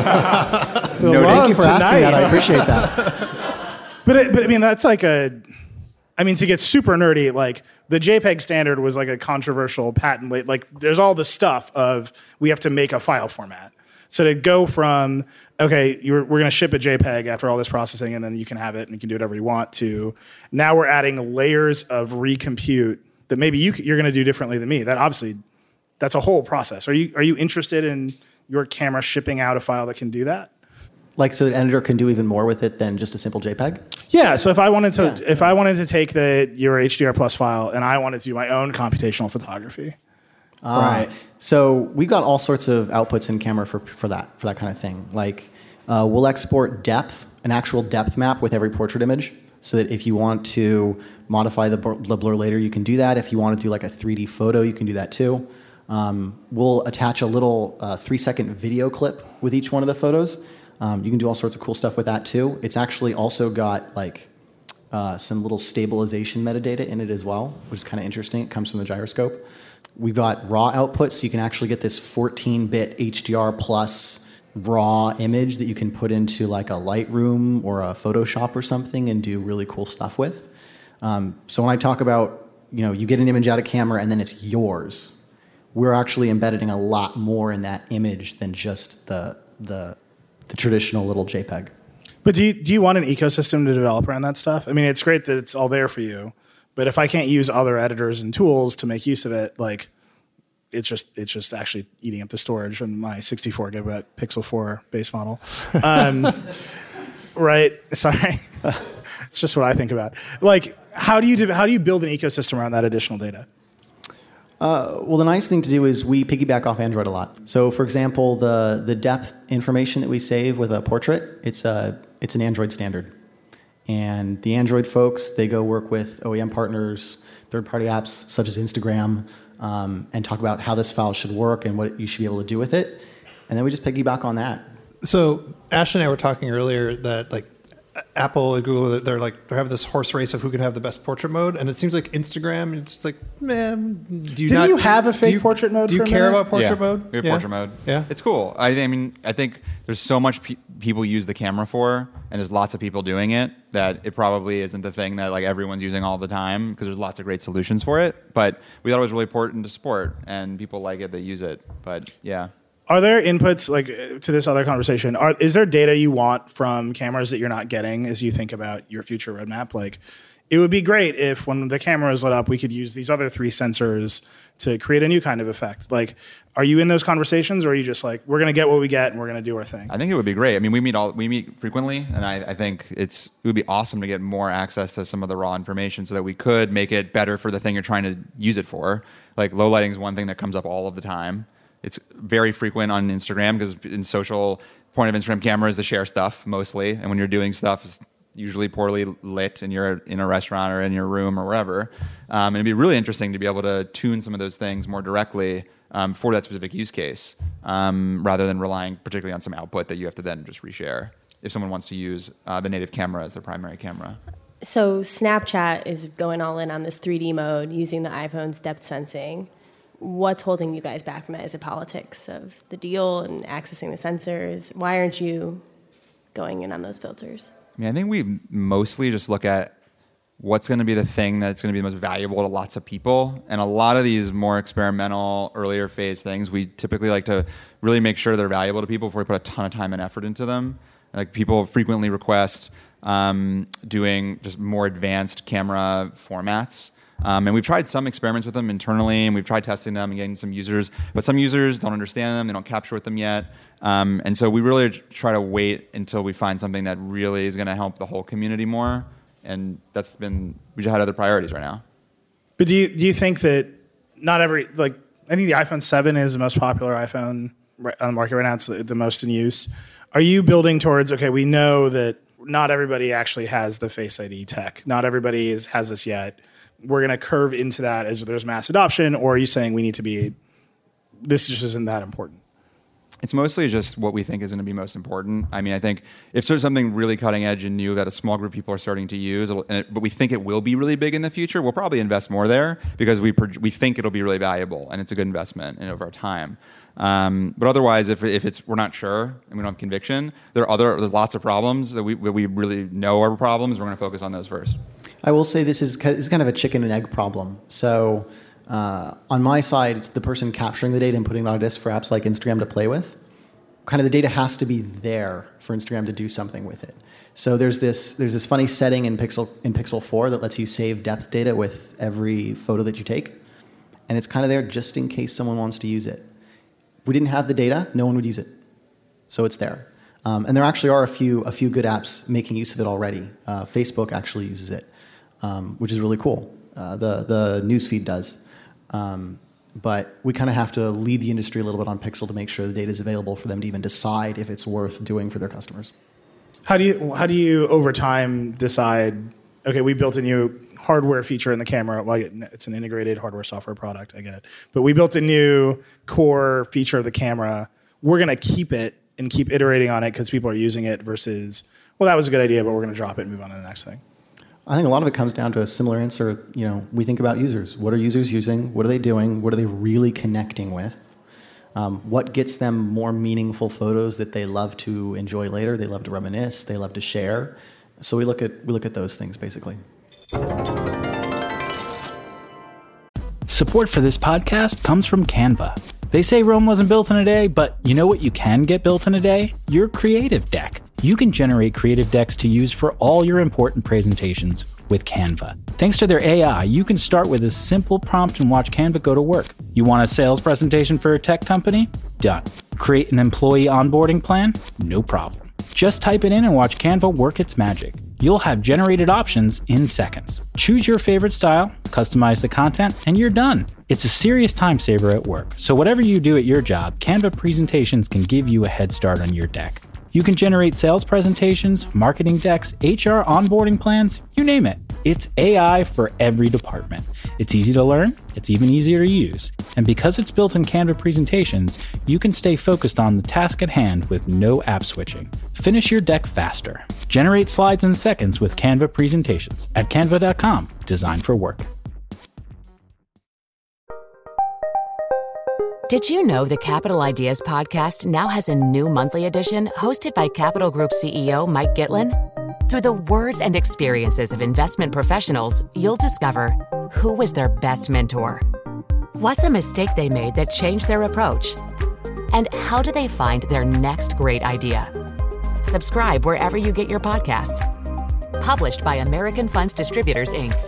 No, thank you for asking that. I appreciate that. But it, but I mean, that's like a. I mean, to get super nerdy, like the JPEG standard was like a controversial patent. Like, there's all this stuff of we have to make a file format. So to go from okay, you're, we're going to ship a JPEG after all this processing, and then you can have it and you can do whatever you want to. Now we're adding layers of recompute that maybe you, you're going to do differently than me. That obviously, that's a whole process. Are you are you interested in your camera shipping out a file that can do that? Like, so the editor can do even more with it than just a simple JPEG? Yeah. So if I wanted to, Yeah. if I wanted to take the your H D R Plus file and I wanted to do my own computational photography, Uh, right? So we've got all sorts of outputs in camera for for that for that kind of thing. Like, uh, we'll export depth, an actual depth map with every portrait image, so that if you want to modify the, blur, the blur later, you can do that. If you want to do like a three D photo, you can do that too. Um, we'll attach a little uh, three-second video clip with each one of the photos. Um, you can do all sorts of cool stuff with that too. It's actually also got like uh, some little stabilization metadata in it as well, which is kind of interesting. It comes from the gyroscope. We've got raw outputs, so you can actually get this fourteen bit H D R plus raw image that you can put into like a Lightroom or a Photoshop or something and do really cool stuff with. Um, so when I talk about, you know, you get an image out of camera and then it's yours, we're actually embedding a lot more in that image than just the the, the traditional little JPEG. But do you, do you want an ecosystem to develop around that stuff? I mean, it's great that it's all there for you, but if I can't use other editors and tools to make use of it, like it's just it's just actually eating up the storage on my sixty-four gigabyte Pixel four base model. Um, right? Sorry, it's just what I think about. Like, how do you do, how do you build an ecosystem around that additional data? Uh, well, the nice thing to do is we piggyback off Android a lot. So, for example, the the depth information that we save with a portrait, it's a it's an Android standard, and the Android folks, they go work with O E M partners, third-party apps such as Instagram, um, and talk about how this file should work and what you should be able to do with it, and then we just piggyback on that. So Ash and I were talking earlier that like Apple and Google, they're like they have this horse race of who can have the best portrait mode, and it seems like Instagram, it's just like, man, do you Didn't not, you have a fake do you, portrait mode Do you for a care minute? about portrait yeah, mode? We have yeah. portrait mode. Yeah, it's cool. I, I mean, I think there's so much pe- people use the camera for, and there's lots of people doing it that it probably isn't the thing that like everyone's using all the time because there's lots of great solutions for it. But we thought it was really important to support, and people like it that use it. But yeah. Are there inputs like to this other conversation? Are, is there data you want from cameras that you're not getting as you think about your future roadmap? Like, it would be great if when the camera is lit up, we could use these other three sensors to create a new kind of effect. Like, are you in those conversations, or are you just like, we're going to get what we get and we're going to do our thing? I think it would be great. I mean, we meet all we meet frequently, and I, I think it's it would be awesome to get more access to some of the raw information so that we could make it better for the thing you're trying to use it for. Like, low lighting is one thing that comes up all of the time. It's very frequent on Instagram because in social, point of Instagram camera is to share stuff mostly, and when you're doing stuff, it's usually poorly lit and you're in a restaurant or in your room or wherever. Um, and it'd be really interesting to be able to tune some of those things more directly um, for that specific use case, um, rather than relying particularly on some output that you have to then just reshare if someone wants to use uh, the native camera as their primary camera. So Snapchat is going all in on this three D mode using the iPhone's depth sensing. What's holding you guys back from that? Is it politics of the deal and accessing the sensors? Why aren't you going in on those filters? I mean, I think we mostly just look at what's going to be the thing that's going to be the most valuable to lots of people. And a lot of these more experimental, earlier phase things, we typically like to really make sure they're valuable to people before we put a ton of time and effort into them. Like, people frequently request um, doing just more advanced camera formats. Um, and we've tried some experiments with them internally, and we've tried testing them and getting some users, but some users don't understand them, they don't capture with them yet. Um, and so we really try to wait until we find something that really is going to help the whole community more. And that's been, we just had other priorities right now. But do you, do you think that not every, like, I think the iPhone seven is the most popular iPhone on the market right now. It's the, the most in use. Are you building towards, okay, we know that not everybody actually has the Face I D tech. Not everybody is, has this yet. We're going to curve into that as there's mass adoption, or are you saying we need to be, this just isn't that important? It's mostly just what we think is going to be most important. I mean, I think if there's something really cutting edge and new that a small group of people are starting to use, but we think it will be really big in the future, we'll probably invest more there because we we think it'll be really valuable and it's a good investment in over our time. Um, but otherwise, if if it's we're not sure and we don't have conviction, there are other there's lots of problems that we that we really know are problems. We're going to focus on those first. I will say this is this is kind of a chicken and egg problem. So. Uh, on my side, it's the person capturing the data and putting it on a disk for apps like Instagram to play with. Kind of the data has to be there for Instagram to do something with it. So there's this there's this funny setting in Pixel in Pixel four that lets you save depth data with every photo that you take, and it's kind of there just in case someone wants to use it. If we didn't have the data, no one would use it, so it's there. Um, and there actually are a few a few good apps making use of it already. Uh, Facebook actually uses it, um, which is really cool. Uh, the the newsfeed does. Um, but we kind of have to lead the industry a little bit on Pixel to make sure the data is available for them to even decide if it's worth doing for their customers. How do you how do you over time decide? Okay, we built a new hardware feature in the camera. Well, it's an integrated hardware software product. I get it, but we built a new core feature of the camera. We're going to keep it and keep iterating on it because people are using it. Versus, well, that was a good idea, but we're going to drop it and move on to the next thing. I think a lot of it comes down to a similar answer. You know, we think about users. What are users using? What are they doing? What are they really connecting with? Um, what gets them more meaningful photos that they love to enjoy later? They love to reminisce. They love to share. So we look at we look at those things basically. Support for this podcast comes from Canva. They say Rome wasn't built in a day, but you know what you can get built in a day? Your creative deck. You can generate creative decks to use for all your important presentations with Canva. Thanks to their A I, you can start with a simple prompt and watch Canva go to work. You want a sales presentation for a tech company? Done. Create an employee onboarding plan? No problem. Just type it in and watch Canva work its magic. You'll have generated options in seconds. Choose your favorite style, customize the content, and you're done. It's a serious time saver at work. So whatever you do at your job, Canva presentations can give you a head start on your deck. You can generate sales presentations, marketing decks, H R onboarding plans, you name it. It's A I for every department. It's easy to learn, it's even easier to use. And because it's built in Canva presentations, you can stay focused on the task at hand with no app switching. Finish your deck faster. Generate slides in seconds with Canva presentations at canva dot com, designed for work. Did you know the Capital Ideas podcast now has a new monthly edition hosted by Capital Group C E O Mike Gitlin? Through the words and experiences of investment professionals, you'll discover who was their best mentor, what's a mistake they made that changed their approach, and how do they find their next great idea. Subscribe wherever you get your podcasts. Published by American Funds Distributors, Incorporated.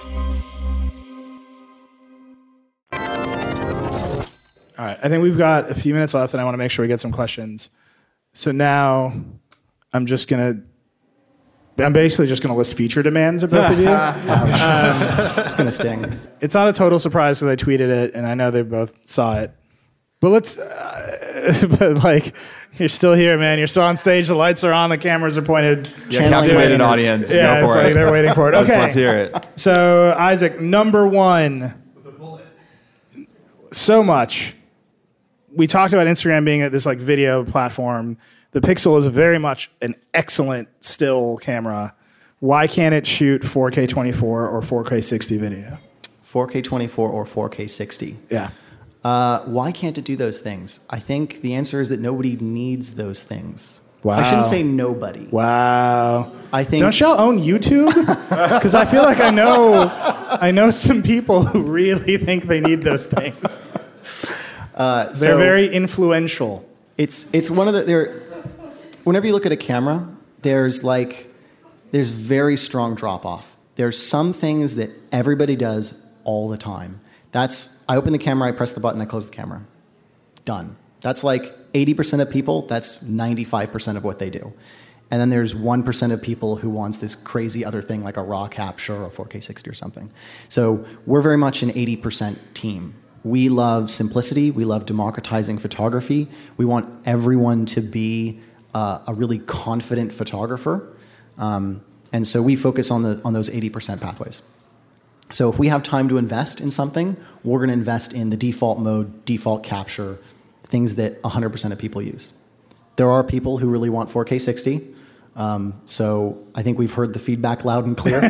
All right, I think we've got a few minutes left, and I want to make sure we get some questions. So now I'm just going to, I'm basically just going to list feature demands of both of you. um, It's going to sting. it's not a total surprise because I tweeted it, and I know they both saw it. But let's, uh, but like, you're still here, man. You're still on stage. The lights are on. The cameras are pointed. Yeah, captivated it. audience. Yeah, Go it's for like it. they're waiting for it. Let's- Okay, let's hear it. So Isaac, number one. So much. We talked about Instagram being this like video platform. The Pixel is very much an excellent still camera. Why can't it shoot four K twenty-four or four K sixty video? four K twenty-four or four K sixty. Yeah. Uh, why can't it do those things? I think the answer is that nobody needs those things. Wow. I shouldn't say nobody. Wow. I think. Don't y'all own YouTube? Because I feel like I know, I know some people who really think they need those things. uh, They're so very influential. It's it's one of the there. Whenever you look at a camera, there's like there's very strong drop off. There's some things that everybody does all the time. That's I open the camera, I press the button, I close the camera. Done. That's like eighty percent of people. That's ninety-five percent of what they do. And then there's one percent of people who wants this crazy other thing like a RAW capture or four K sixty or something. So we're very much an eighty percent team. We love simplicity. We love democratizing photography. We want everyone to be uh, a really confident photographer. Um, and so we focus on the on those eighty percent pathways. So if we have time to invest in something, we're going to invest in the default mode, default capture, things that one hundred percent of people use. There are people who really want four K sixty. Um, so I think we've heard the feedback loud and clear.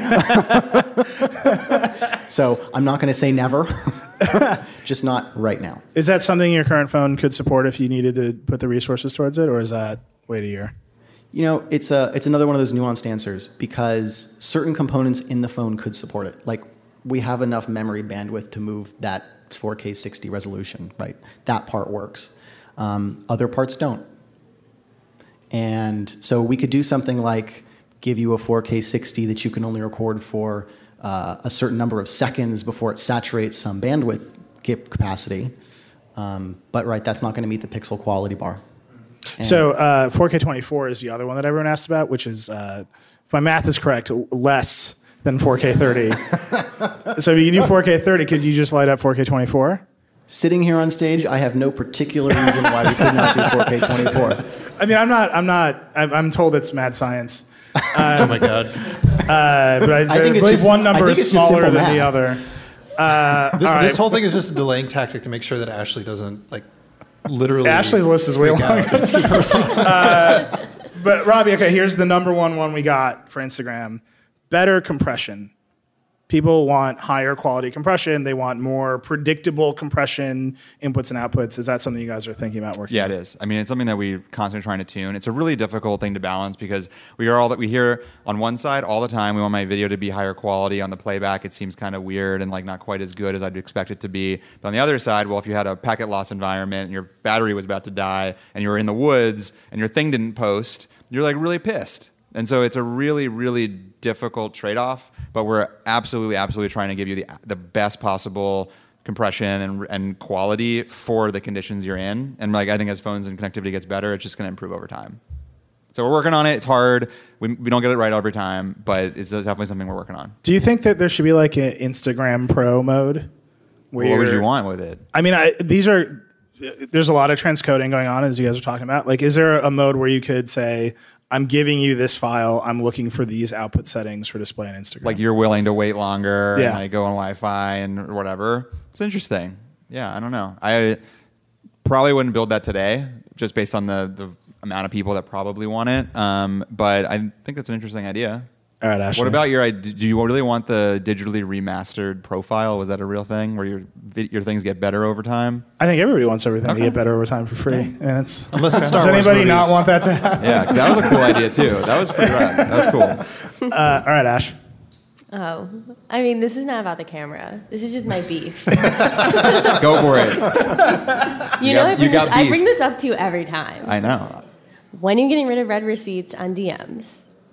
So I'm not going to say never, just not right now. Is that something your current phone could support if you needed to put the resources towards it, or is that wait a year? You know, it's a it's another one of those nuanced answers because certain components in the phone could support it. Like we have enough memory bandwidth to move that four K sixty resolution, right? That part works. Um, other parts don't. And so we could do something like give you a four K sixty that you can only record for uh, a certain number of seconds before it saturates some bandwidth capacity. Um, but right, that's not going to meet the pixel quality bar. And So uh, four K twenty-four is the other one that everyone asked about, which is, uh, if my math is correct, l- less than four K thirty. So if you can do four K thirty, could you just light up four K twenty-four? Sitting here on stage, I have no particular reason why we could not do four K twenty-four. I mean, I'm not, I'm not, I'm, I'm told it's mad science. Oh my God. Uh, but I, I think it's believe just- one number I think is it's just smaller simple than the math. other. Uh, This, all right. this whole thing is just a delaying tactic to make sure that Ashley doesn't like literally. Ashley's list is way freak longer. out. uh, but Robbie, okay, here's the number one one we got for Instagram. Better compression. People want higher quality compression. They want more predictable compression inputs and outputs. Is that something you guys are thinking about working Yeah, on? it is. I mean, it's something that we're constantly trying to tune. It's a really difficult thing to balance because we are all that we hear on one side all the time. We want my video to be higher quality. On the playback, it seems kind of weird and like not quite as good as I'd expect it to be. But on the other side, well, if you had a packet loss environment and your battery was about to die and you were in the woods and your thing didn't post, you're like really pissed. And so it's a really, really difficult trade-off, but we're absolutely, absolutely trying to give you the the best possible compression and and quality for the conditions you're in. And like I think as phones and connectivity gets better, it's just going to improve over time. So we're working on it. It's hard. We we don't get it right every time, but it's definitely something we're working on. Do you think that there should be like an Instagram Pro mode? Where What would you're- you want with it? I mean, I, these are, there's a lot of transcoding going on as you guys are talking about. Like, is there a mode where you could say, I'm giving you this file, I'm looking for these output settings for display on Instagram? Like you're willing to wait longer Yeah. and like go on Wi-Fi and whatever. It's interesting. Yeah, I don't know. I probably wouldn't build that today just based on the, the amount of people that probably want it. Um, but I think that's an interesting idea. All right, Ashley. What about your? Do you really want the digitally remastered profile? Was that a real thing where your your things get better over time? I think everybody wants everything Okay. to get better over time for free. And it's, Unless it's Star does Wars anybody movies. not want that to happen? Yeah, 'cause that was a cool idea too. That was pretty rad. That was cool. Uh, all right, Ash. Oh, I mean, this is not about the camera. This is just my beef. Go for it. You, You know, got- I, bring you got this, I beef. bring this up to you every time. I know. When are you getting rid of red receipts on D Ms?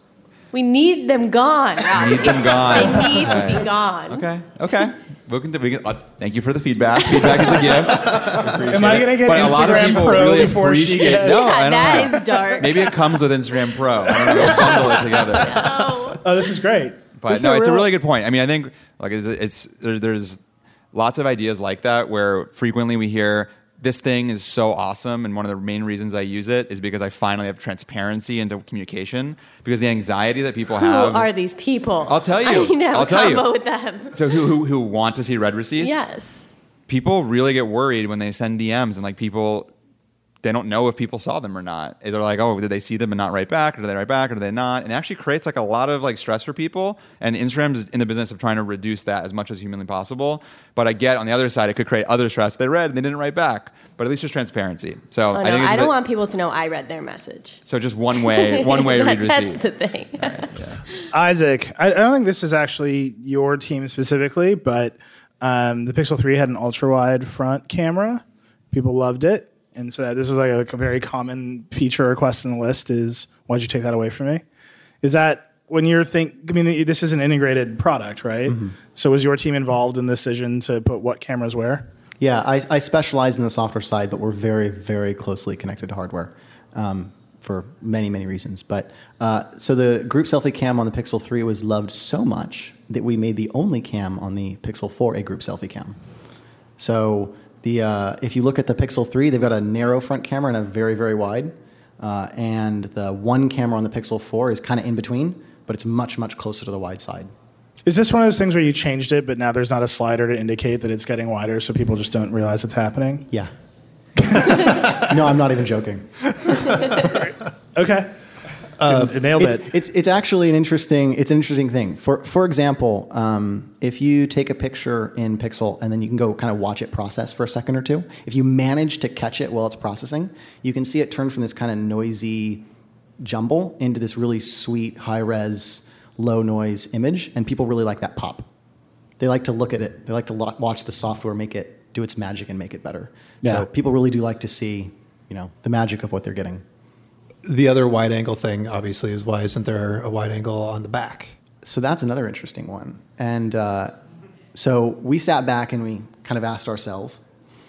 We need them gone. Robbie. Need them gone. They need Okay. to be gone. Okay. Okay. We can, we can, uh, thank you for the feedback. Feedback is a gift. Am I going to get But a lot of Instagram people Pro really before she appreciate- gets? No, I Yeah, don't that know. is dark. Maybe it comes with Instagram Pro. I don't know. We'll bundle it together. Oh. Oh, this is great. But This is no, it's a real- really good point. I mean, I think like it's, it's there, there's lots of ideas like that where frequently we hear this thing is so awesome, and one of the main reasons I use it is because I finally have transparency into communication. Because the anxiety that people Who have. are these people? I'll tell you. I need to have I'll a tell you. combo with them. So who, who who want to see read receipts? Yes. People really get worried when they send D Ms and like people, they don't know if people saw them or not. They're like, oh, did they see them and not write back? Or did they write back? Or did they not? And it actually creates like a lot of like stress for people. And Instagram's in the business of trying to reduce that as much as humanly possible. But I get on the other side, it could create other stress. They read and they didn't write back. But at least there's transparency. So Oh, no, I think it's I don't a- want people to know I read their message. So just one way, one way That- read That's receipts. the thing. Isaac, I, I don't think this is actually your team specifically, but um, the Pixel three had an ultra-wide front camera. People loved it. And so this is like a, a very common feature request in the list is, why'd you take that away from me? Is that when you're think? I mean, this is an integrated product, right? Mm-hmm. So was your team involved in the decision to put what cameras where? Yeah, I, I specialize in the software side, but we're very, very closely connected to hardware um, for many, many reasons. But uh, so the group selfie cam on the Pixel three was loved so much that we made the only cam on the Pixel four a group selfie cam. So the uh, if you look at the Pixel three, they've got a narrow front camera and a very, very wide. Uh, and the one camera on the Pixel four is kind of in between, but it's much, much closer to the wide side. Is this one of those things where you changed it, but now there's not a slider to indicate that it's getting wider, so people just don't realize it's happening? Yeah. No, I'm not even joking. Okay. Uh, nailed It's, it. it's, it's actually an interesting, it's an interesting thing. For, for example, um, if you take a picture in Pixel and then you can go kind of watch it process for a second or two, if you manage to catch it while it's processing, you can see it turn from this kind of noisy jumble into this really sweet, high-res, low-noise image, and people really like that pop. They like to look at it. They like to lo- watch the software make it, do its magic and make it better. Yeah. So people really do like to see, you know, the magic of what they're getting. The other wide angle thing, obviously, is why isn't there a wide angle on the back? So that's another interesting one. And uh, so we sat back and we kind of asked ourselves,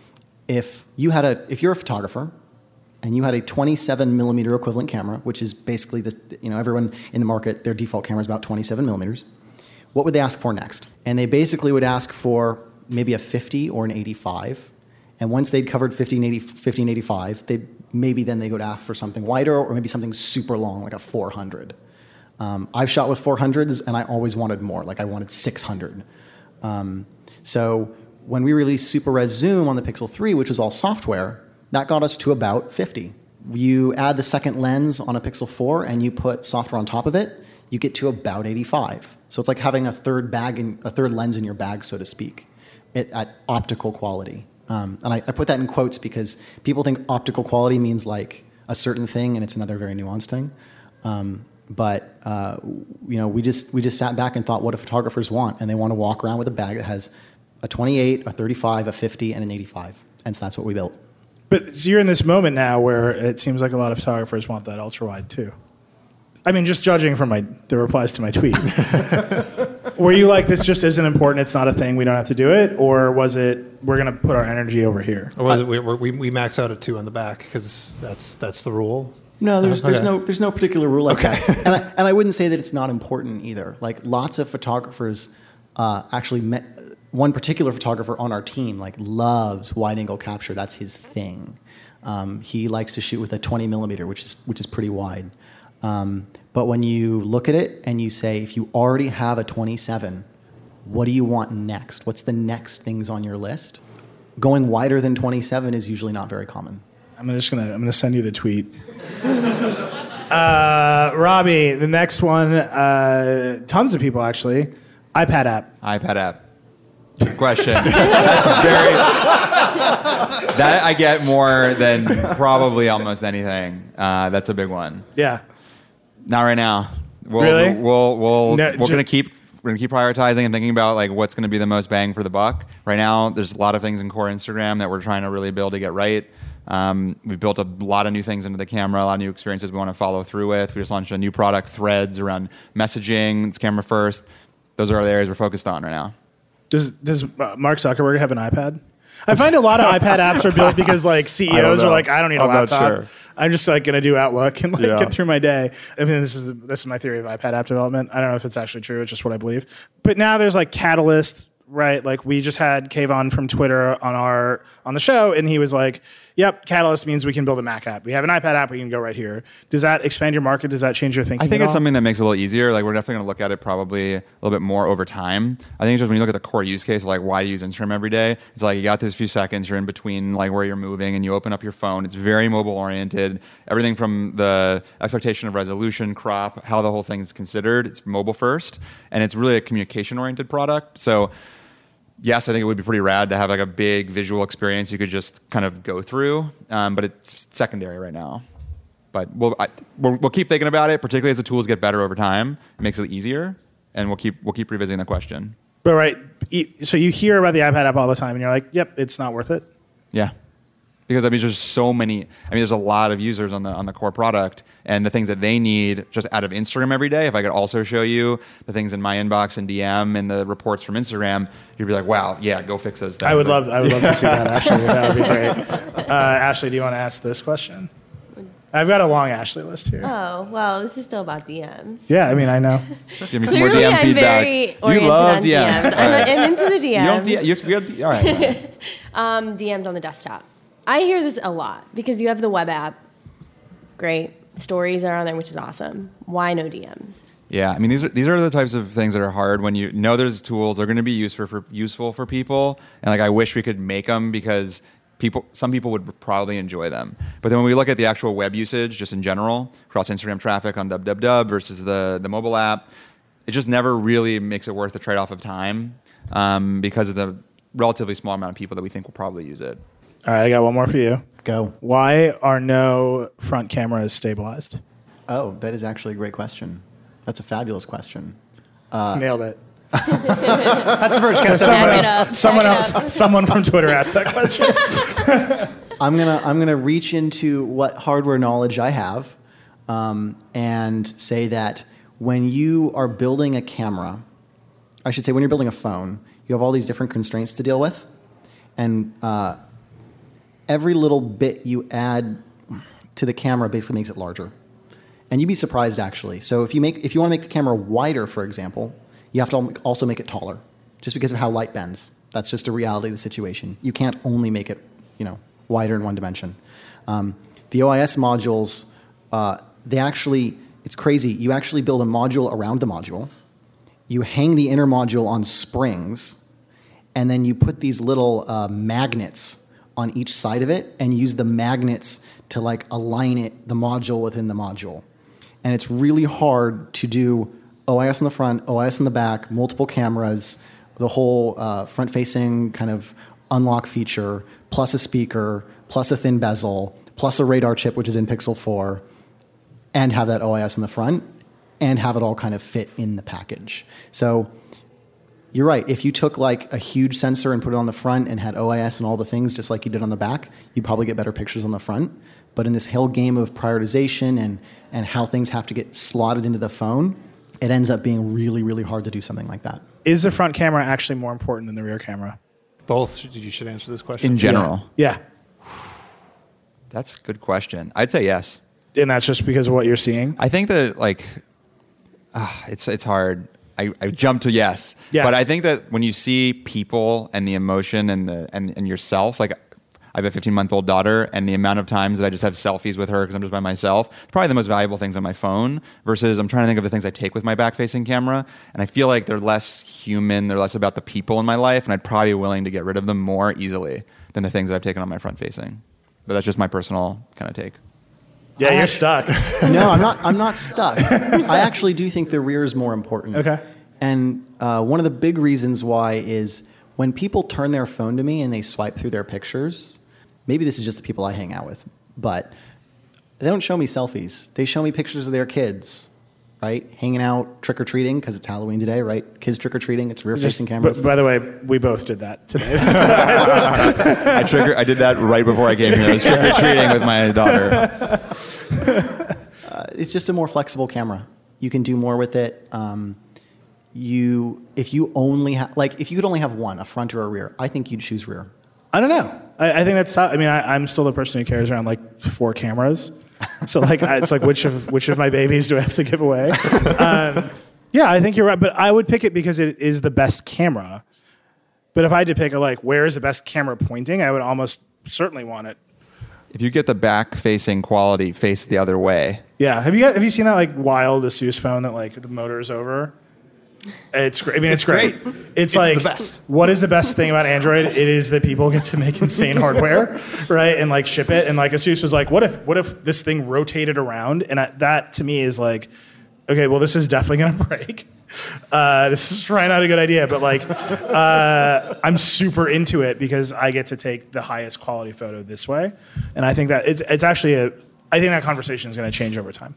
if you had a, if you're a photographer and you had a twenty-seven millimeter equivalent camera, which is basically this, you know, everyone in the market, their default camera is about twenty-seven millimeters. What would they ask for next? And they basically would ask for maybe a fifty or an eighty-five. And once they'd covered fifty and, eighty, fifty and eighty-five, they'd maybe then they go to ask for something wider or maybe something super long, like a four hundred. Um, I've shot with four hundreds, and I always wanted more. Like I wanted six hundred. Um, so when we released Super Res Zoom on the Pixel three, which was all software, that got us to about fifty. You add the second lens on a Pixel four, and you put software on top of it, you get to about eighty-five. So it's like having a third bag, in, a third lens in your bag, so to speak, it, at optical quality. Um, and I, I put that in quotes because people think optical quality means like a certain thing, and it's another very nuanced thing. Um, but uh, you know, we just we just sat back and thought, what do photographers want? And they want to walk around with a bag that has a twenty-eight, a thirty-five, a fifty, and an eighty-five. And so that's what we built. But so you're in this moment now where it seems like a lot of photographers want that ultra wide too. I mean, just judging from my the replies to my tweet. Were you like, this just isn't important, it's not a thing, we don't have to do it? Or was it, we're going to put our energy over here? Or was it we, we, we max out at two on the back because that's that's the rule? No, there's there's Okay. no there's no particular rule like Okay. that. And I, and I wouldn't say that it's not important either. Like lots of photographers uh, actually met one particular photographer on our team like loves wide angle capture. That's his thing. Um, he likes to shoot with a twenty millimeter, which is which is pretty wide. Um, but when you look at it and you say, if you already have a twenty-seven, what do you want next? What's the next things on your list? Going wider than twenty-seven is usually not very common. I'm just gonna I'm gonna send you the tweet. uh, Robbie, the next one, uh, tons of people actually. iPad app. iPad app. Good question. That's very. That I get more than probably almost anything. Uh, that's a big one. Yeah. Not right now. We'll, Really? We'll we'll No, we're ju- gonna keep we're gonna keep prioritizing and thinking about like what's gonna be the most bang for the buck. Right now, there's a lot of things in core Instagram that we're trying to really build to get right. Um, we've built a lot of new things into the camera, a lot of new experiences we want to follow through with. We just launched a new product, Threads, around messaging. It's camera first. Those are the areas we're focused on right now. Does does uh, Mark Zuckerberg have an iPad? I find a lot of iPad apps are built because like C E Os are like, I don't need a I'm not laptop. sure. I'm just like going to do Outlook and like Yeah. get through my day. I mean, this is this is my theory of iPad app development. I don't know if it's actually true. It's just what I believe. But now there's like Catalyst, right? Like we just had Kayvon from Twitter on our on the show, and he was like, "Yep, Catalyst means we can build a Mac app. We have an iPad app. We can go right here." Does that expand your market? Does that change your thinking? I think at it's all? something that makes it a little easier. Like we're definitely going to look at it probably a little bit more over time. I think it's just when you look at the core use case of like why you use Instagram every day, it's like you got this few seconds, you're in between like where you're moving, and you open up your phone. It's very mobile oriented. Everything from the expectation of resolution, crop, how the whole thing is considered, it's mobile first, and it's really a communication oriented product. So yes, I think it would be pretty rad to have like a big visual experience you could just kind of go through, um, but it's secondary right now. But we'll, I, we'll we'll keep thinking about it, particularly as the tools get better over time. It makes it easier, and we'll keep we'll keep revisiting the question. But right, e- so you hear about the iPad app all the time, and you're like, "Yep, it's not worth it." Yeah, because I mean, there's so many. I mean, there's a lot of users on the on the core product, and the things that they need just out of Instagram every day. If I could also show you the things in my inbox and D M and the reports from Instagram, you'd be like, "Wow, yeah, go fix those things." I would love, I would love to see that. Actually, that would be great. Uh, Ashley, do you want to ask this question? I've got a long Ashley list here. Oh, well, this is still about D Ms. Yeah, I mean, I know. Give me some more Clearly, D M I'm feedback. very You oriented love on D Ms. D Ms. All I'm, right. I'm into the D Ms. You don't D M. You have to, you have to, all right. um, D Ms on the desktop. I hear this a lot because you have the web app. Great. Stories are on there, which is awesome. Why no D Ms? Yeah, I mean these are these are the types of things that are hard when you know there's tools that are going to be useful for useful for people, and like I wish we could make them because people some people would probably enjoy them. But then when we look at the actual web usage, just in general, across Instagram traffic on www versus the the mobile app, it just never really makes it worth the trade-off of time um, because of the relatively small amount of people that we think will probably use it. All right, I got one more for you. Go. Why are no front cameras stabilized? Oh, that is actually a great question. That's a fabulous question. Nailed it. That's the first question. Someone, Back it else, up, someone back it else, up. someone from Twitter asked that question. I'm gonna I'm gonna reach into what hardware knowledge I have, um, and say that when you are building a camera, I should say when you're building a phone, you have all these different constraints to deal with, and uh, every little bit you add to the camera basically makes it larger. And you'd be surprised actually. So if you make if you want to make the camera wider, for example, you have to also make it taller, just because of how light bends. That's just a reality of the situation. You can't only make it, you know, wider in one dimension. Um, the O I S modules, uh, they actually, it's crazy. You actually build a module around the module. You hang the inner module on springs, and then you put these little uh, magnets on each side of it, and use the magnets to like align it, the module within the module. And it's really hard to do O I S in the front, O I S in the back, multiple cameras, the whole uh, front-facing kind of unlock feature, plus a speaker, plus a thin bezel, plus a radar chip, which is in Pixel four, and have that O I S in the front, and have it all kind of fit in the package. So you're right. If you took like a huge sensor and put it on the front and had O I S and all the things just like you did on the back, you'd probably get better pictures on the front. But in this whole game of prioritization and, and how things have to get slotted into the phone, it ends up being really, really hard to do something like that. Is the front camera actually more important than the rear camera? Both. You should answer this question. In general, Yeah. that's a good question. I'd say yes. And that's just because of what you're seeing? I think that like uh, it's it's hard. I, I jump to yes, Yeah. but I think that when you see people and the emotion and the and, and yourself, like I have a fifteen month old daughter, and the amount of times that I just have selfies with her because I'm just by myself, it's probably the most valuable things on my phone. Versus I'm trying to think of the things I take with my back facing camera, and I feel like they're less human, they're less about the people in my life, and I'd probably be willing to get rid of them more easily than the things that I've taken on my front facing. But that's just my personal kind of take. Yeah, you're stuck. No, I'm not. I'm not stuck. I actually do think the rear is more important. Okay. And uh, one of the big reasons why is when people turn their phone to me and they swipe through their pictures. Maybe this is just the people I hang out with, but they don't show me selfies. They show me pictures of their kids, right? Hanging out, trick-or-treating, because it's Halloween today, right? Kids trick-or-treating, it's rear-facing cameras. But, by the way, we both did that today. I trigger. I did that right before I came here. I was trick-or-treating with my daughter. Uh, it's just a more flexible camera. You can do more with it. Um, you, if you only have, like, if you could only have one, a front or a rear, I think you'd choose rear. I don't know. I, I think that's tough. I mean, I, I'm still the person who carries around like four cameras. So like, I, it's like which of which of my babies do I have to give away? Um, yeah, I think you're right. But I would pick it because it is the best camera. But if I had to pick a like, where is the best camera pointing? I would almost certainly want it. If you get the back-facing quality, face the other way. Yeah. Have you have you seen that like wild Asus phone that like the motor is over? It's great. I mean, it's, it's great. great. It's, it's like, the best. What is the best thing about Android? It is that people get to make insane hardware, right, and like ship it. And like Asus was like, what if, what if this thing rotated around? And I, that to me is like, okay, well, this is definitely gonna break. Uh, this is probably not a good idea, but like, uh, I'm super into it because I get to take the highest quality photo this way, and I think that it's it's actually a. I think that conversation is going to change over time.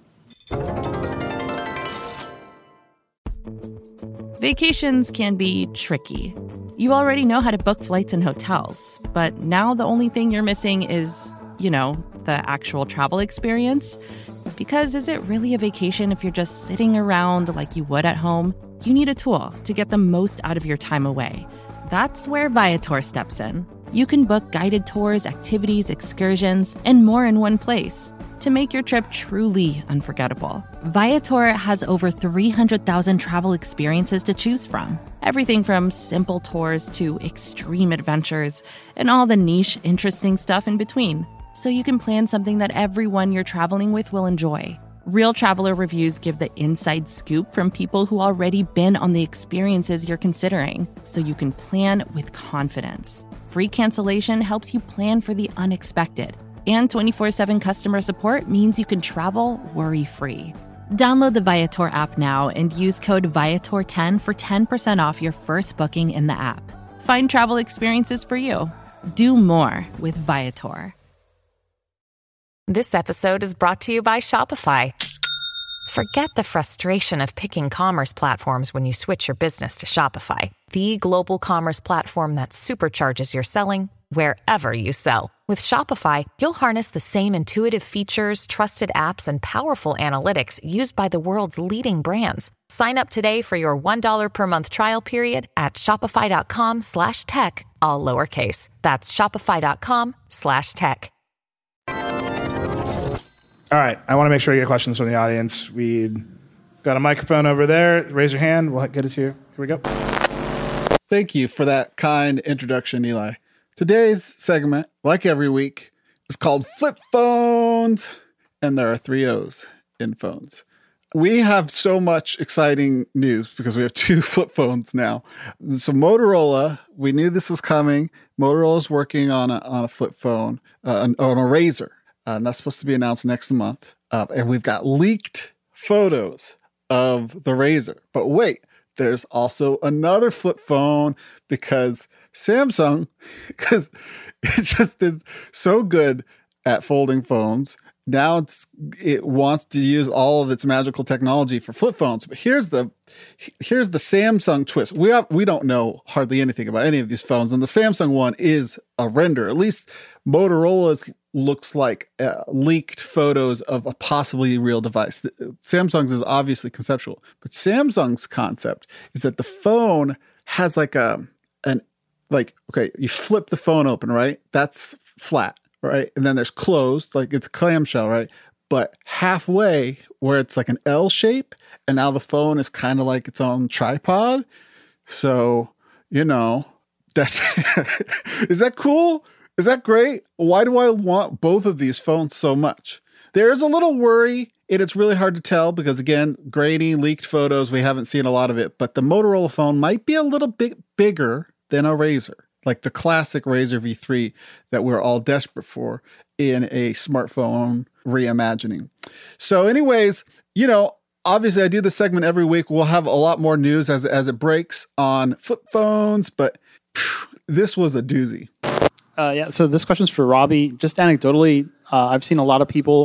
Vacations can be tricky. You already know how to book flights and hotels, but now the only thing you're missing is, you know, the actual travel experience. Because is it really a vacation if you're just sitting around like you would at home? You need a tool to get the most out of your time away. That's where Viator steps in. You can book guided tours, activities, excursions, and more in one place to make your trip truly unforgettable. Viator has over three hundred thousand travel experiences to choose from. Everything from simple tours to extreme adventures and all the niche, interesting stuff in between. So you can plan something that everyone you're traveling with will enjoy. Real traveler reviews give the inside scoop from people who already been on the experiences you're considering, so you can plan with confidence. Free cancellation helps you plan for the unexpected. And twenty-four seven customer support means you can travel worry-free. Download the Viator app now and use code Viator ten for ten percent off your first booking in the app. Find travel experiences for you. Do more with Viator. This episode is brought to you by Shopify. Forget the frustration of picking commerce platforms when you switch your business to Shopify, the global commerce platform that supercharges your selling wherever you sell. With Shopify, you'll harness the same intuitive features, trusted apps, and powerful analytics used by the world's leading brands. Sign up today for your one dollar per month trial period at shopify.com slash tech, all lowercase. That's shopify.com slash tech. All right, I want to make sure I get questions from the audience. We got a microphone over there. Raise your hand. We'll get it to you. Here we go. Thank you for that kind introduction, Eli. Today's segment, like every week, is called Flip Phones, and there are three O's in phones. We have so much exciting news because we have two flip phones now. So Motorola, we knew this was coming. Motorola's working on a on a flip phone, uh, on, on a Razr. Uh, and that's supposed to be announced next month. Uh, and we've got leaked photos of the Razr. But wait, there's also another flip phone because Samsung, because it just is so good at folding phones. Now it's it wants to use all of its magical technology for flip phones. But here's the here's the Samsung twist. We have, we don't know hardly anything about any of these phones, and the Samsung one is a render. At least Motorola's looks like uh, leaked photos of a possibly real device. Samsung's is obviously conceptual, but Samsung's concept is that the phone has like a an like okay, you flip the phone open, right? That's flat. Right. And then there's closed, like it's a clamshell, right? But halfway where it's like an L shape, and now the phone is kind of like its own tripod. So, you know, that's is that cool? Is that great? Why do I want both of these phones so much? There is a little worry, and it's really hard to tell because, again, grainy, leaked photos, we haven't seen a lot of it. But the Motorola phone might be a little bit bigger than a Razr. Like the classic Razr V three that we're all desperate for in a smartphone reimagining. So anyways, you know, obviously I do this segment every week. We'll have a lot more news as, as it breaks on flip phones, but phew, this was a doozy. Uh, yeah, so this question's for Robbie. Just anecdotally, uh, I've seen a lot of people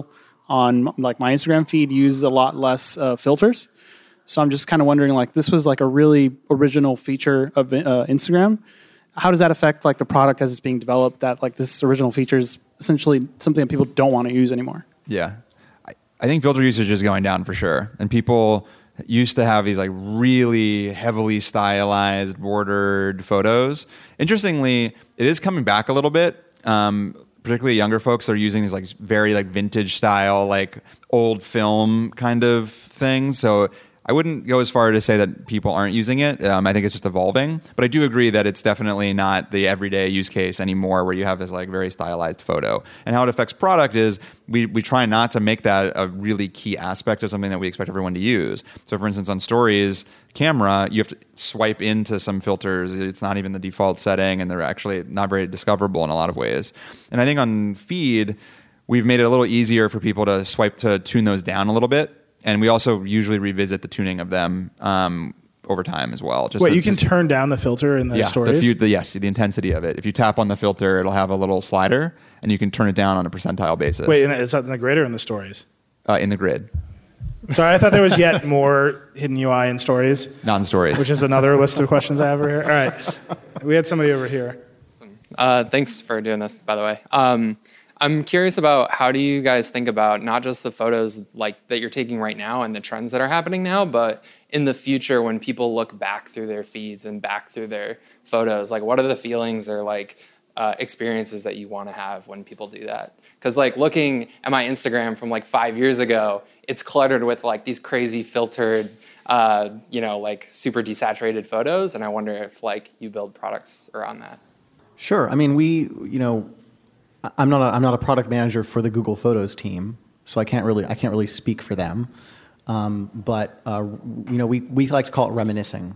on like my Instagram feed use a lot less uh, filters. So I'm just kind of wondering, like, this was like a really original feature of uh, Instagram. How does that affect like the product as it's being developed? That like this original feature is essentially something that people don't want to use anymore. Yeah, I, I think filter usage is going down for sure, and people used to have these like really heavily stylized, bordered photos. Interestingly, it is coming back a little bit. Um, particularly younger folks are using these like very like vintage style, like old film kind of things. So I wouldn't go as far to say that people aren't using it. Um, I think it's just evolving. But I do agree that it's definitely not the everyday use case anymore where you have this like very stylized photo. And how it affects product is we, we try not to make that a really key aspect of something that we expect everyone to use. So for instance, on Stories camera, you have to swipe into some filters. It's not even the default setting, and they're actually not very discoverable in a lot of ways. And I think on Feed, we've made it a little easier for people to swipe to tune those down a little bit. And we also usually revisit the tuning of them um, over time as well. Just Wait, to, you can just, turn down the filter in the yeah, Stories? The few, the, yes, the intensity of it. If you tap on the filter, it'll have a little slider, and you can turn it down on a percentile basis. Wait, is that in the grid or in the Stories? Uh, in the grid. Sorry, I thought there was yet more hidden U I in Stories. Non-Stories. Which is another list of questions I have over here. All right. We had somebody over here. Uh, thanks for doing this, by the way. Um, I'm curious about how do you guys think about not just the photos like that you're taking right now and the trends that are happening now, but in the future when people look back through their feeds and back through their photos, like what are the feelings or like uh, experiences that you want to have when people do that? Because like looking at my Instagram from like five years ago, it's cluttered with like these crazy filtered, uh, you know, like super desaturated photos, and I wonder if like you build products around that. Sure. I mean, we, you know, I'm not a, I'm not a product manager for the Google Photos team, so I can't really I can't really speak for them. Um, but uh, you know, we we like to call it reminiscing.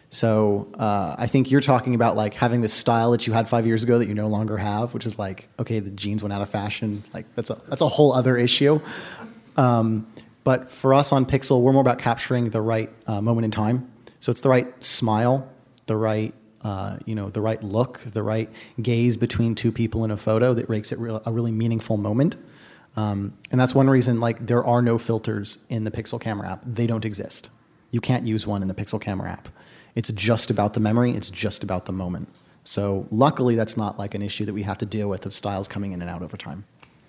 So uh, I think you're talking about like having this style that you had five years ago that you no longer have, which is like, okay, the jeans went out of fashion. Like that's a that's a whole other issue. Um, but for us on Pixel, we're more about capturing the right uh, moment in time. So it's the right smile, the right Uh, you know, the right look, the right gaze between two people in a photo that makes it real, a really meaningful moment. Um, and that's one reason, like, there are no filters in the Pixel Camera app. They don't exist. You can't use one in the Pixel Camera app. It's just about the memory. It's just about the moment. So luckily, that's not like an issue that we have to deal with of styles coming in and out over time.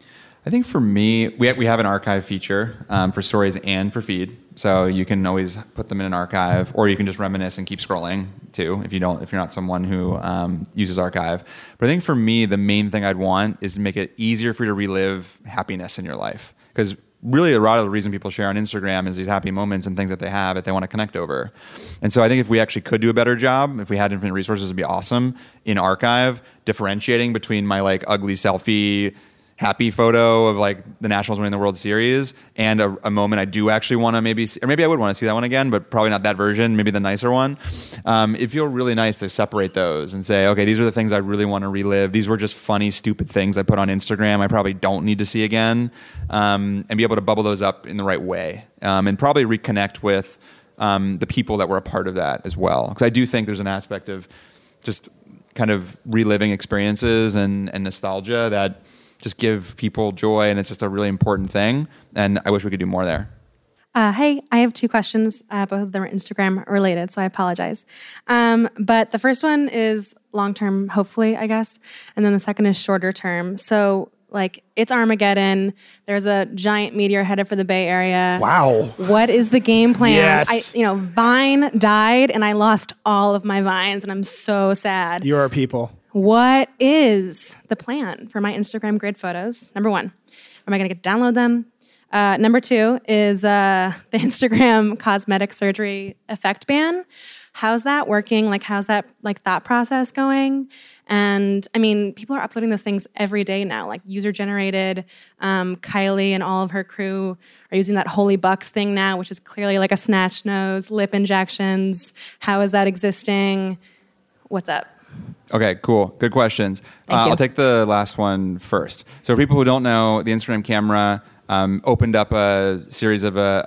I think for me, we have, we have an archive feature um, for Stories and for Feed, so you can always put them in an archive, or you can just reminisce and keep scrolling too if you don't if you're not someone who um, uses archive. But I think for me, the main thing I'd want is to make it easier for you to relive happiness in your life, because really a lot of the reason people share on Instagram is these happy moments and things that they have that they want to connect over. And so I think if we actually could do a better job, if we had infinite resources, it'd be awesome in archive, differentiating between my like ugly selfie happy photo of like the Nationals winning the World Series and a, a moment I do actually want to maybe see, or maybe I would want to see that one again, but probably not that version, maybe the nicer one. Um, it'd feel really nice to separate those and say, okay, these are the things I really want to relive. These were just funny, stupid things I put on Instagram I probably don't need to see again, um, and be able to bubble those up in the right way, um, and probably reconnect with um, the people that were a part of that as well. Because I do think there's an aspect of just kind of reliving experiences and, and nostalgia that just give people joy, and it's just a really important thing. And I wish we could do more there. Uh, hey, I have two questions. Uh, both of them are Instagram related, so I apologize. Um, but the first one is long-term, hopefully, I guess. And then the second is shorter term. So, like, it's Armageddon. There's a giant meteor headed for the Bay Area. Wow. What is the game plan? Yes. I, you know, Vine died, and I lost all of my Vines, and I'm so sad. You are people. What is the plan for my Instagram grid photos? Number one, am I going to get to download them? Uh, number two is uh, the Instagram cosmetic surgery effect ban. How's that working? Like, how's that like thought process going? And I mean, people are uploading those things every day now, like user generated. Um, Kylie and all of her crew are using that Holy Bucks thing now, which is clearly like a snatch nose, lip injections. How is that existing? What's up? Okay, cool. Good questions. Uh, I'll take the last one first. So for people who don't know, the Instagram camera um, opened up a series of, uh,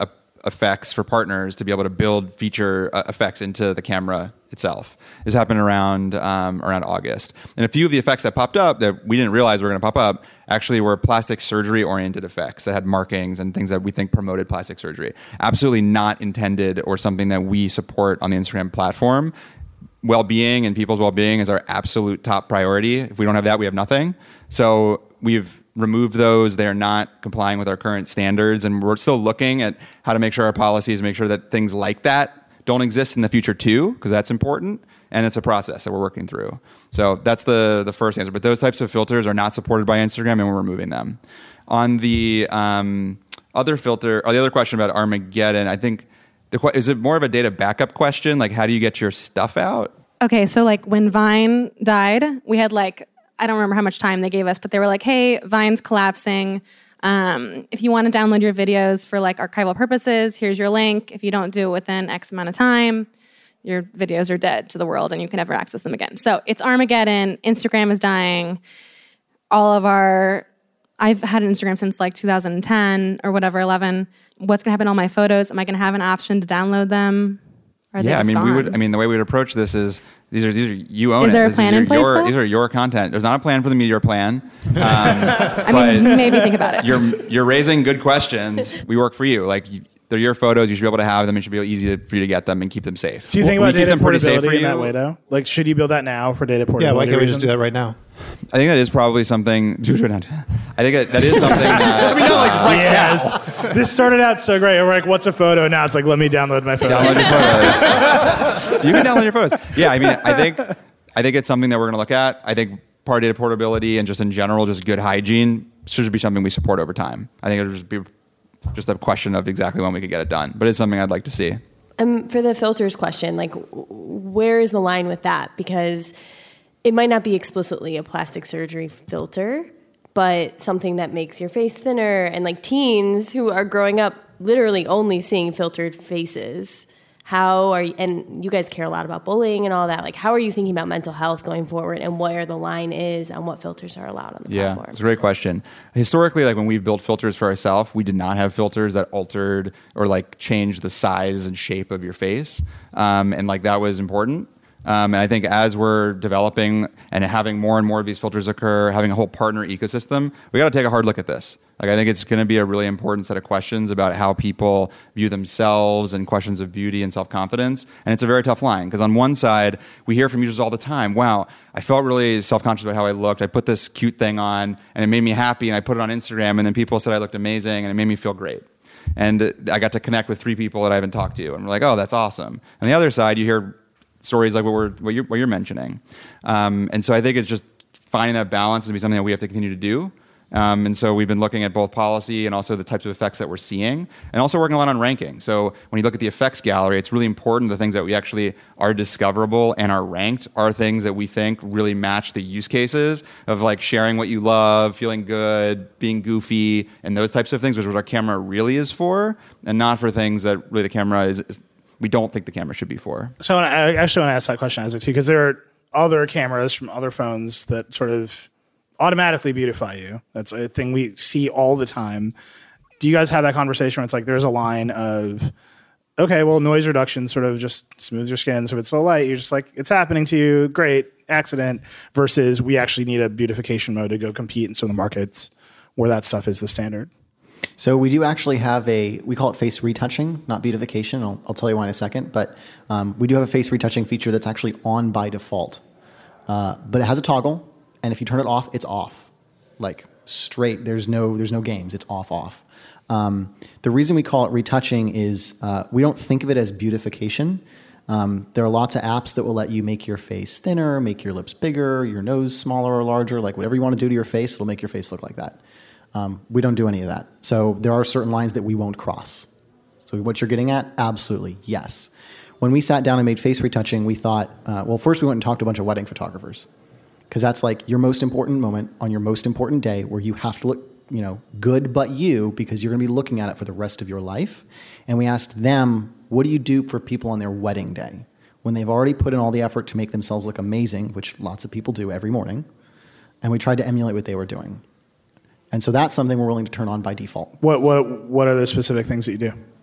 effects for partners to be able to build feature uh, effects into the camera itself. This happened around um, around August. And a few of the effects that popped up that we didn't realize were going to pop up actually were plastic surgery oriented effects that had markings and things that we think promoted plastic surgery. Absolutely not intended or something that we support on the Instagram platform. Well-being and people's well-being is our absolute top priority. If we don't have that, we have nothing. So we've removed those. They're not complying with our current standards, and we're still looking at how to make sure our policies make sure that things like that don't exist in the future too, because that's important, and it's a process that we're working through. So that's the the first answer. But those types of filters are not supported by Instagram, and we're removing them. On the um, other filter, or the other question about Armageddon, I think, the, is it more of a data backup question? Like, how do you get your stuff out? Okay, so like when Vine died, we had like, I don't remember how much time they gave us, but they were like, hey, Vine's collapsing. Um, if you want to download your videos for like archival purposes, here's your link. If you don't do it within X amount of time, your videos are dead to the world and you can never access them again. So it's Armageddon. Instagram is dying. All of our, I've had an Instagram since like two thousand ten or whatever, eleven. What's going to happen to all my photos? Am I going to have an option to download them? Are they yeah, I just mean, gone? we would. I mean, the way we would approach this is these are these are you own Is it. there a This plan your, in place, your, though? These are your content. There's not a plan for the meteor plan. Um, I mean, maybe think about it. You're you're raising good questions. We work for you. Like you, they're your photos. You should be able to have them. It should be easy to, for you to get them and keep them safe. Do you think We about keep data them pretty safe for portability in you. that way, though? Like, should you build that now for data portability? Yeah, why can't we just reasons? do that right now? I think that is probably something. I think that, that is something. That, I mean, not like right yes. now. This started out so great. We're like, what's a photo? Now it's like, let me download my photos. Download your photos. You can download your photos. Yeah, I mean, I think I think it's something that we're going to look at. I think part of data portability and just in general, just good hygiene should be something we support over time. I think it would just be just a question of exactly when we could get it done. But it's something I'd like to see. Um, for the filters question, like, where is the line with that? Because it might not be explicitly a plastic surgery filter, but something that makes your face thinner. And like teens who are growing up literally only seeing filtered faces, how are you, and you guys care a lot about bullying and all that, like how are you thinking about mental health going forward and where the line is on what filters are allowed on the Yeah, platform? it's a great question. Historically, like when we've built filters for ourselves, we did not have filters that altered or like changed the size and shape of your face. Um, and like that was important. Um, and I think as we're developing and having more and more of these filters occur, having a whole partner ecosystem, we got to take a hard look at this. Like I think it's going to be a really important set of questions about how people view themselves and questions of beauty and self-confidence. And it's a very tough line because on one side, we hear from users all the time, wow, I felt really self-conscious about how I looked. I put this cute thing on and it made me happy and I put it on Instagram and then people said I looked amazing and it made me feel great. And I got to connect with three people that I haven't talked to and we're like, oh, that's awesome. On the other side, you hear stories like what we're what you're, what you're mentioning, um, and so I think it's just finding that balance to be something that we have to continue to do. Um, and so we've been looking at both policy and also the types of effects that we're seeing, and also working a lot on ranking. So when you look at the effects gallery, it's really important the things that we actually are discoverable and are ranked are things that we think really match the use cases of like sharing what you love, feeling good, being goofy, and those types of things, which is what our camera really is for, and not for things that really the camera is, is we don't think the camera should be for. So I actually want to ask that question, Isaac, too, because there are other cameras from other phones that sort of automatically beautify you. That's a thing we see all the time. Do you guys have that conversation where it's like there's a line of, okay, well, noise reduction sort of just smooths your skin. So if it's so light, you're just like, it's happening to you, great, accident, versus we actually need a beautification mode to go compete in some of the markets where that stuff is the standard? So we do actually have a, we call it face retouching, not beautification. I'll, I'll tell you why in a second. But um, we do have a face retouching feature that's actually on by default. Uh, but it has a toggle, and if you turn it off, it's off. Like straight, there's no, there's no games, it's off, off. Um, the reason we call it retouching is uh, we don't think of it as beautification. Um, there are lots of apps that will let you make your face thinner, make your lips bigger, your nose smaller or larger, like whatever you want to do to your face, it'll make your face look like that. Um, we don't do any of that. So there are certain lines that we won't cross. So what you're getting at? Absolutely, yes. When we sat down and made face retouching, we thought, uh, well, first we went and talked to a bunch of wedding photographers because that's like your most important moment on your most important day where you have to look, you know, good but you because you're going to be looking at it for the rest of your life. And we asked them, what do you do for people on their wedding day when they've already put in all the effort to make themselves look amazing, which lots of people do every morning, and we tried to emulate what they were doing. And so that's something we're willing to turn on by default. What what what are the specific things that you do?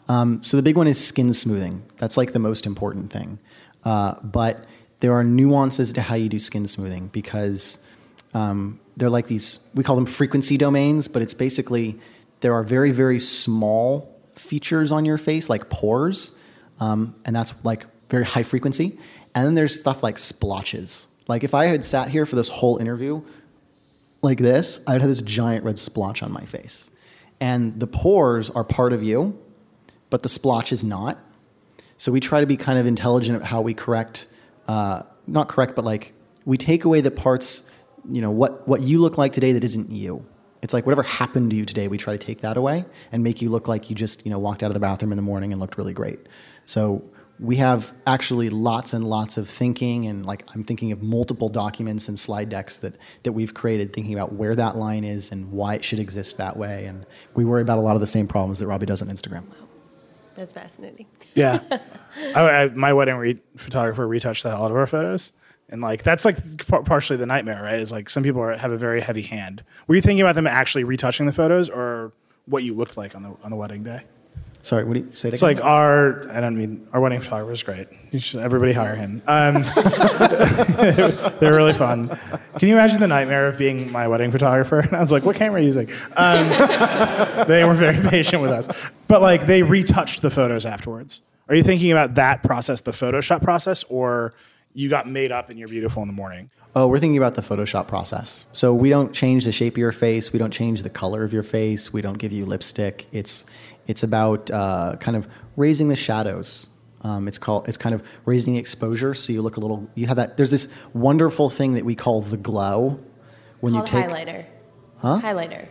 Um, so the big one is skin smoothing. That's like the most important thing. Uh, but there are nuances to how you do skin smoothing because um, they're like these, we call them frequency domains, but it's basically, there are very, very small features on your face, like pores, um, and that's like very high frequency. And then there's stuff like splotches. Like if I had sat here for this whole interview like this, I would have this giant red splotch on my face. And the pores are part of you, but the splotch is not. So we try to be kind of intelligent at how we correct, uh, not correct, but like we take away the parts, you know, what, what you look like today that isn't you. It's like whatever happened to you today, we try to take that away and make you look like you just, you know, walked out of the bathroom in the morning and looked really great. So we have actually lots and lots of thinking, and like I'm thinking of multiple documents and slide decks that, that we've created thinking about where that line is and why it should exist that way. And we worry about a lot of the same problems that Robbie does on Instagram. Wow. That's fascinating. Yeah. I, I, my wedding re- photographer retouched the hell out of our photos. And like that's like par- partially the nightmare, right? Is like some people are, have a very heavy hand. Were you thinking about them actually retouching the photos or what you looked like on the on the wedding day? Sorry, what do you say? It It's again? like our, I don't mean, our wedding photographer is great. You should, everybody hire him. Um, they're really fun. Can you imagine the nightmare of being my wedding photographer? And I was like, what camera are you using? Um, they were very patient with us. But like they retouched the photos afterwards. Are you thinking about that process, the Photoshop process, or you got made up and you're beautiful in the morning? Oh, we're thinking about the Photoshop process. So we don't change the shape of your face. We don't change the color of your face. We don't give you lipstick. It's it's about uh, kind of raising the shadows. Um, it's called it's kind of raising the exposure, so you look a little. You have that. There's this wonderful thing that we call the glow when Called you take highlighter. Huh? Highlighter.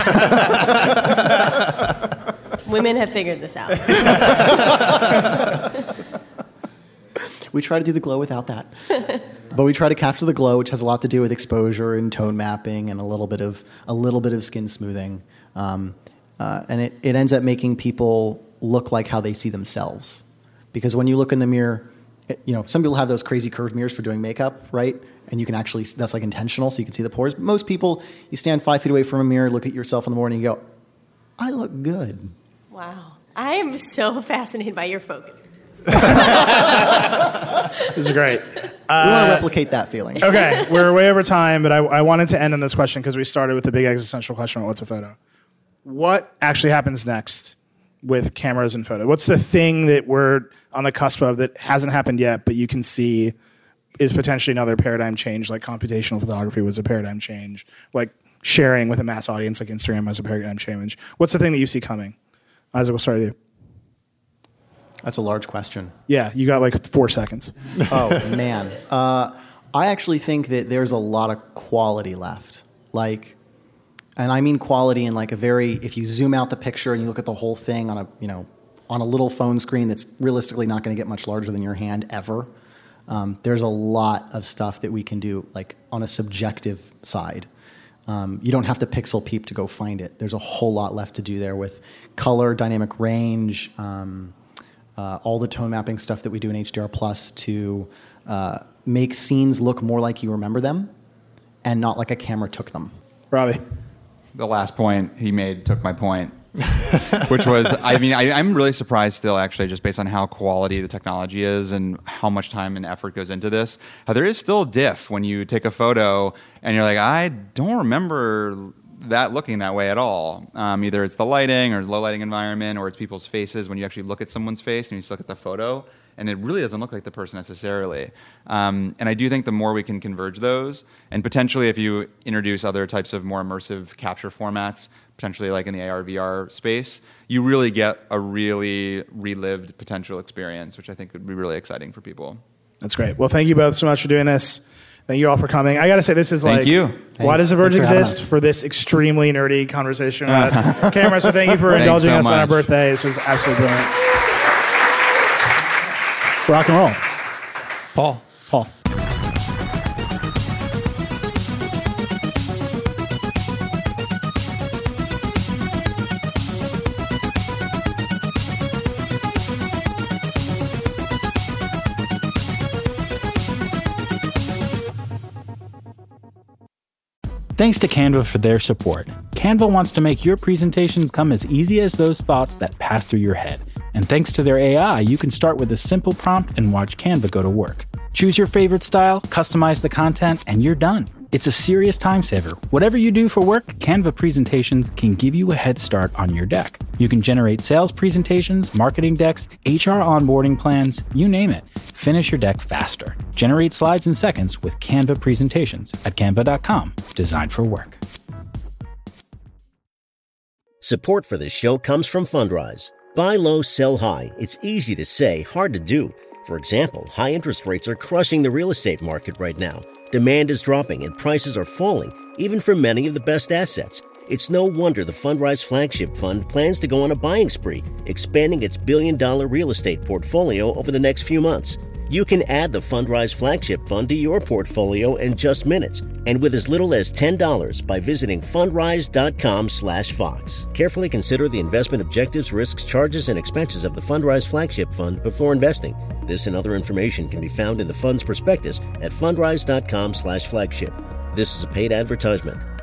Women have figured this out. We try to do the glow without that. But we try to capture the glow, which has a lot to do with exposure and tone mapping and a little bit of a little bit of skin smoothing. Um, uh, and it, it ends up making people look like how they see themselves. Because when you look in the mirror, it, you know, some people have those crazy curved mirrors for doing makeup, right? And you can actually, that's like intentional, so you can see the pores. Most people, you stand five feet away from a mirror, look at yourself in the morning, and you go, I look good. Wow. I am so fascinated by your focus. This is great. We want to replicate that feeling. Okay, we're way over time, but I, I wanted to end on this question because we started with the big existential question about what's a photo. What actually happens next with cameras and photo? What's the thing that we're on the cusp of that hasn't happened yet, but you can see is potentially another paradigm change, like computational photography was a paradigm change, like sharing with a mass audience like Instagram was a paradigm change. What's the thing that you see coming? Isaac, we'll start with you. That's a large question. Yeah, you got like four seconds. Oh, man. Uh, I actually think that there's a lot of quality left. Like, and I mean quality in like a very, if you zoom out the picture and you look at the whole thing on a, you know, on a little phone screen that's realistically not going to get much larger than your hand ever, um, there's a lot of stuff that we can do like on a subjective side. Um, you don't have to pixel peep to go find it. There's a whole lot left to do there with color, dynamic range, um, Uh, all the tone mapping stuff that we do in H D R Plus to uh, make scenes look more like you remember them and not like a camera took them. Robbie. The last point he made took my point, which was, I mean, I, I'm really surprised still, actually, just based on how quality the technology is and how much time and effort goes into this. How there is still a diff when you take a photo and you're like, I don't remember that looking that way at all. Um, either it's the lighting or low lighting environment or it's people's faces when you actually look at someone's face and you just look at the photo and it really doesn't look like the person necessarily. Um, and I do think the more we can converge those and potentially if you introduce other types of more immersive capture formats, potentially like in the A R V R space, you really get a really relived potential experience, which I think would be really exciting for people. That's great. Well, thank you both so much for doing this. Thank you all for coming. I got to say, this is Thank like, you. why Thanks. does The Verge Thanks for having exist? us. For this extremely nerdy conversation about cameras. So thank you for Thanks indulging so us on our much. birthday. This was absolutely brilliant. Rock and roll. Paul. Paul. Thanks to Canva for their support. Canva wants to make your presentations come as easy as those thoughts that pass through your head. And thanks to their A I, you can start with a simple prompt and watch Canva go to work. Choose your favorite style, customize the content, and you're done. It's a serious time saver. Whatever you do for work, Canva presentations can give you a head start on your deck. You can generate sales presentations, marketing decks, H R onboarding plans, you name it. Finish your deck faster. Generate slides in seconds with Canva presentations at canva dot com. Designed for work. Support for this show comes from Fundrise. Buy low, sell high. It's easy to say, hard to do. For example, high interest rates are crushing the real estate market right now. Demand is dropping and prices are falling, even for many of the best assets. It's no wonder the Fundrise Flagship Fund plans to go on a buying spree, expanding its billion-dollar real estate portfolio over the next few months. You can add the Fundrise Flagship Fund to your portfolio in just minutes, and with as little as ten dollars by visiting fundrise.com slash Fox. Carefully consider the investment objectives, risks, charges, and expenses of the Fundrise Flagship Fund before investing. This and other information can be found in the fund's prospectus at fundrise.com slash flagship. This is a paid advertisement.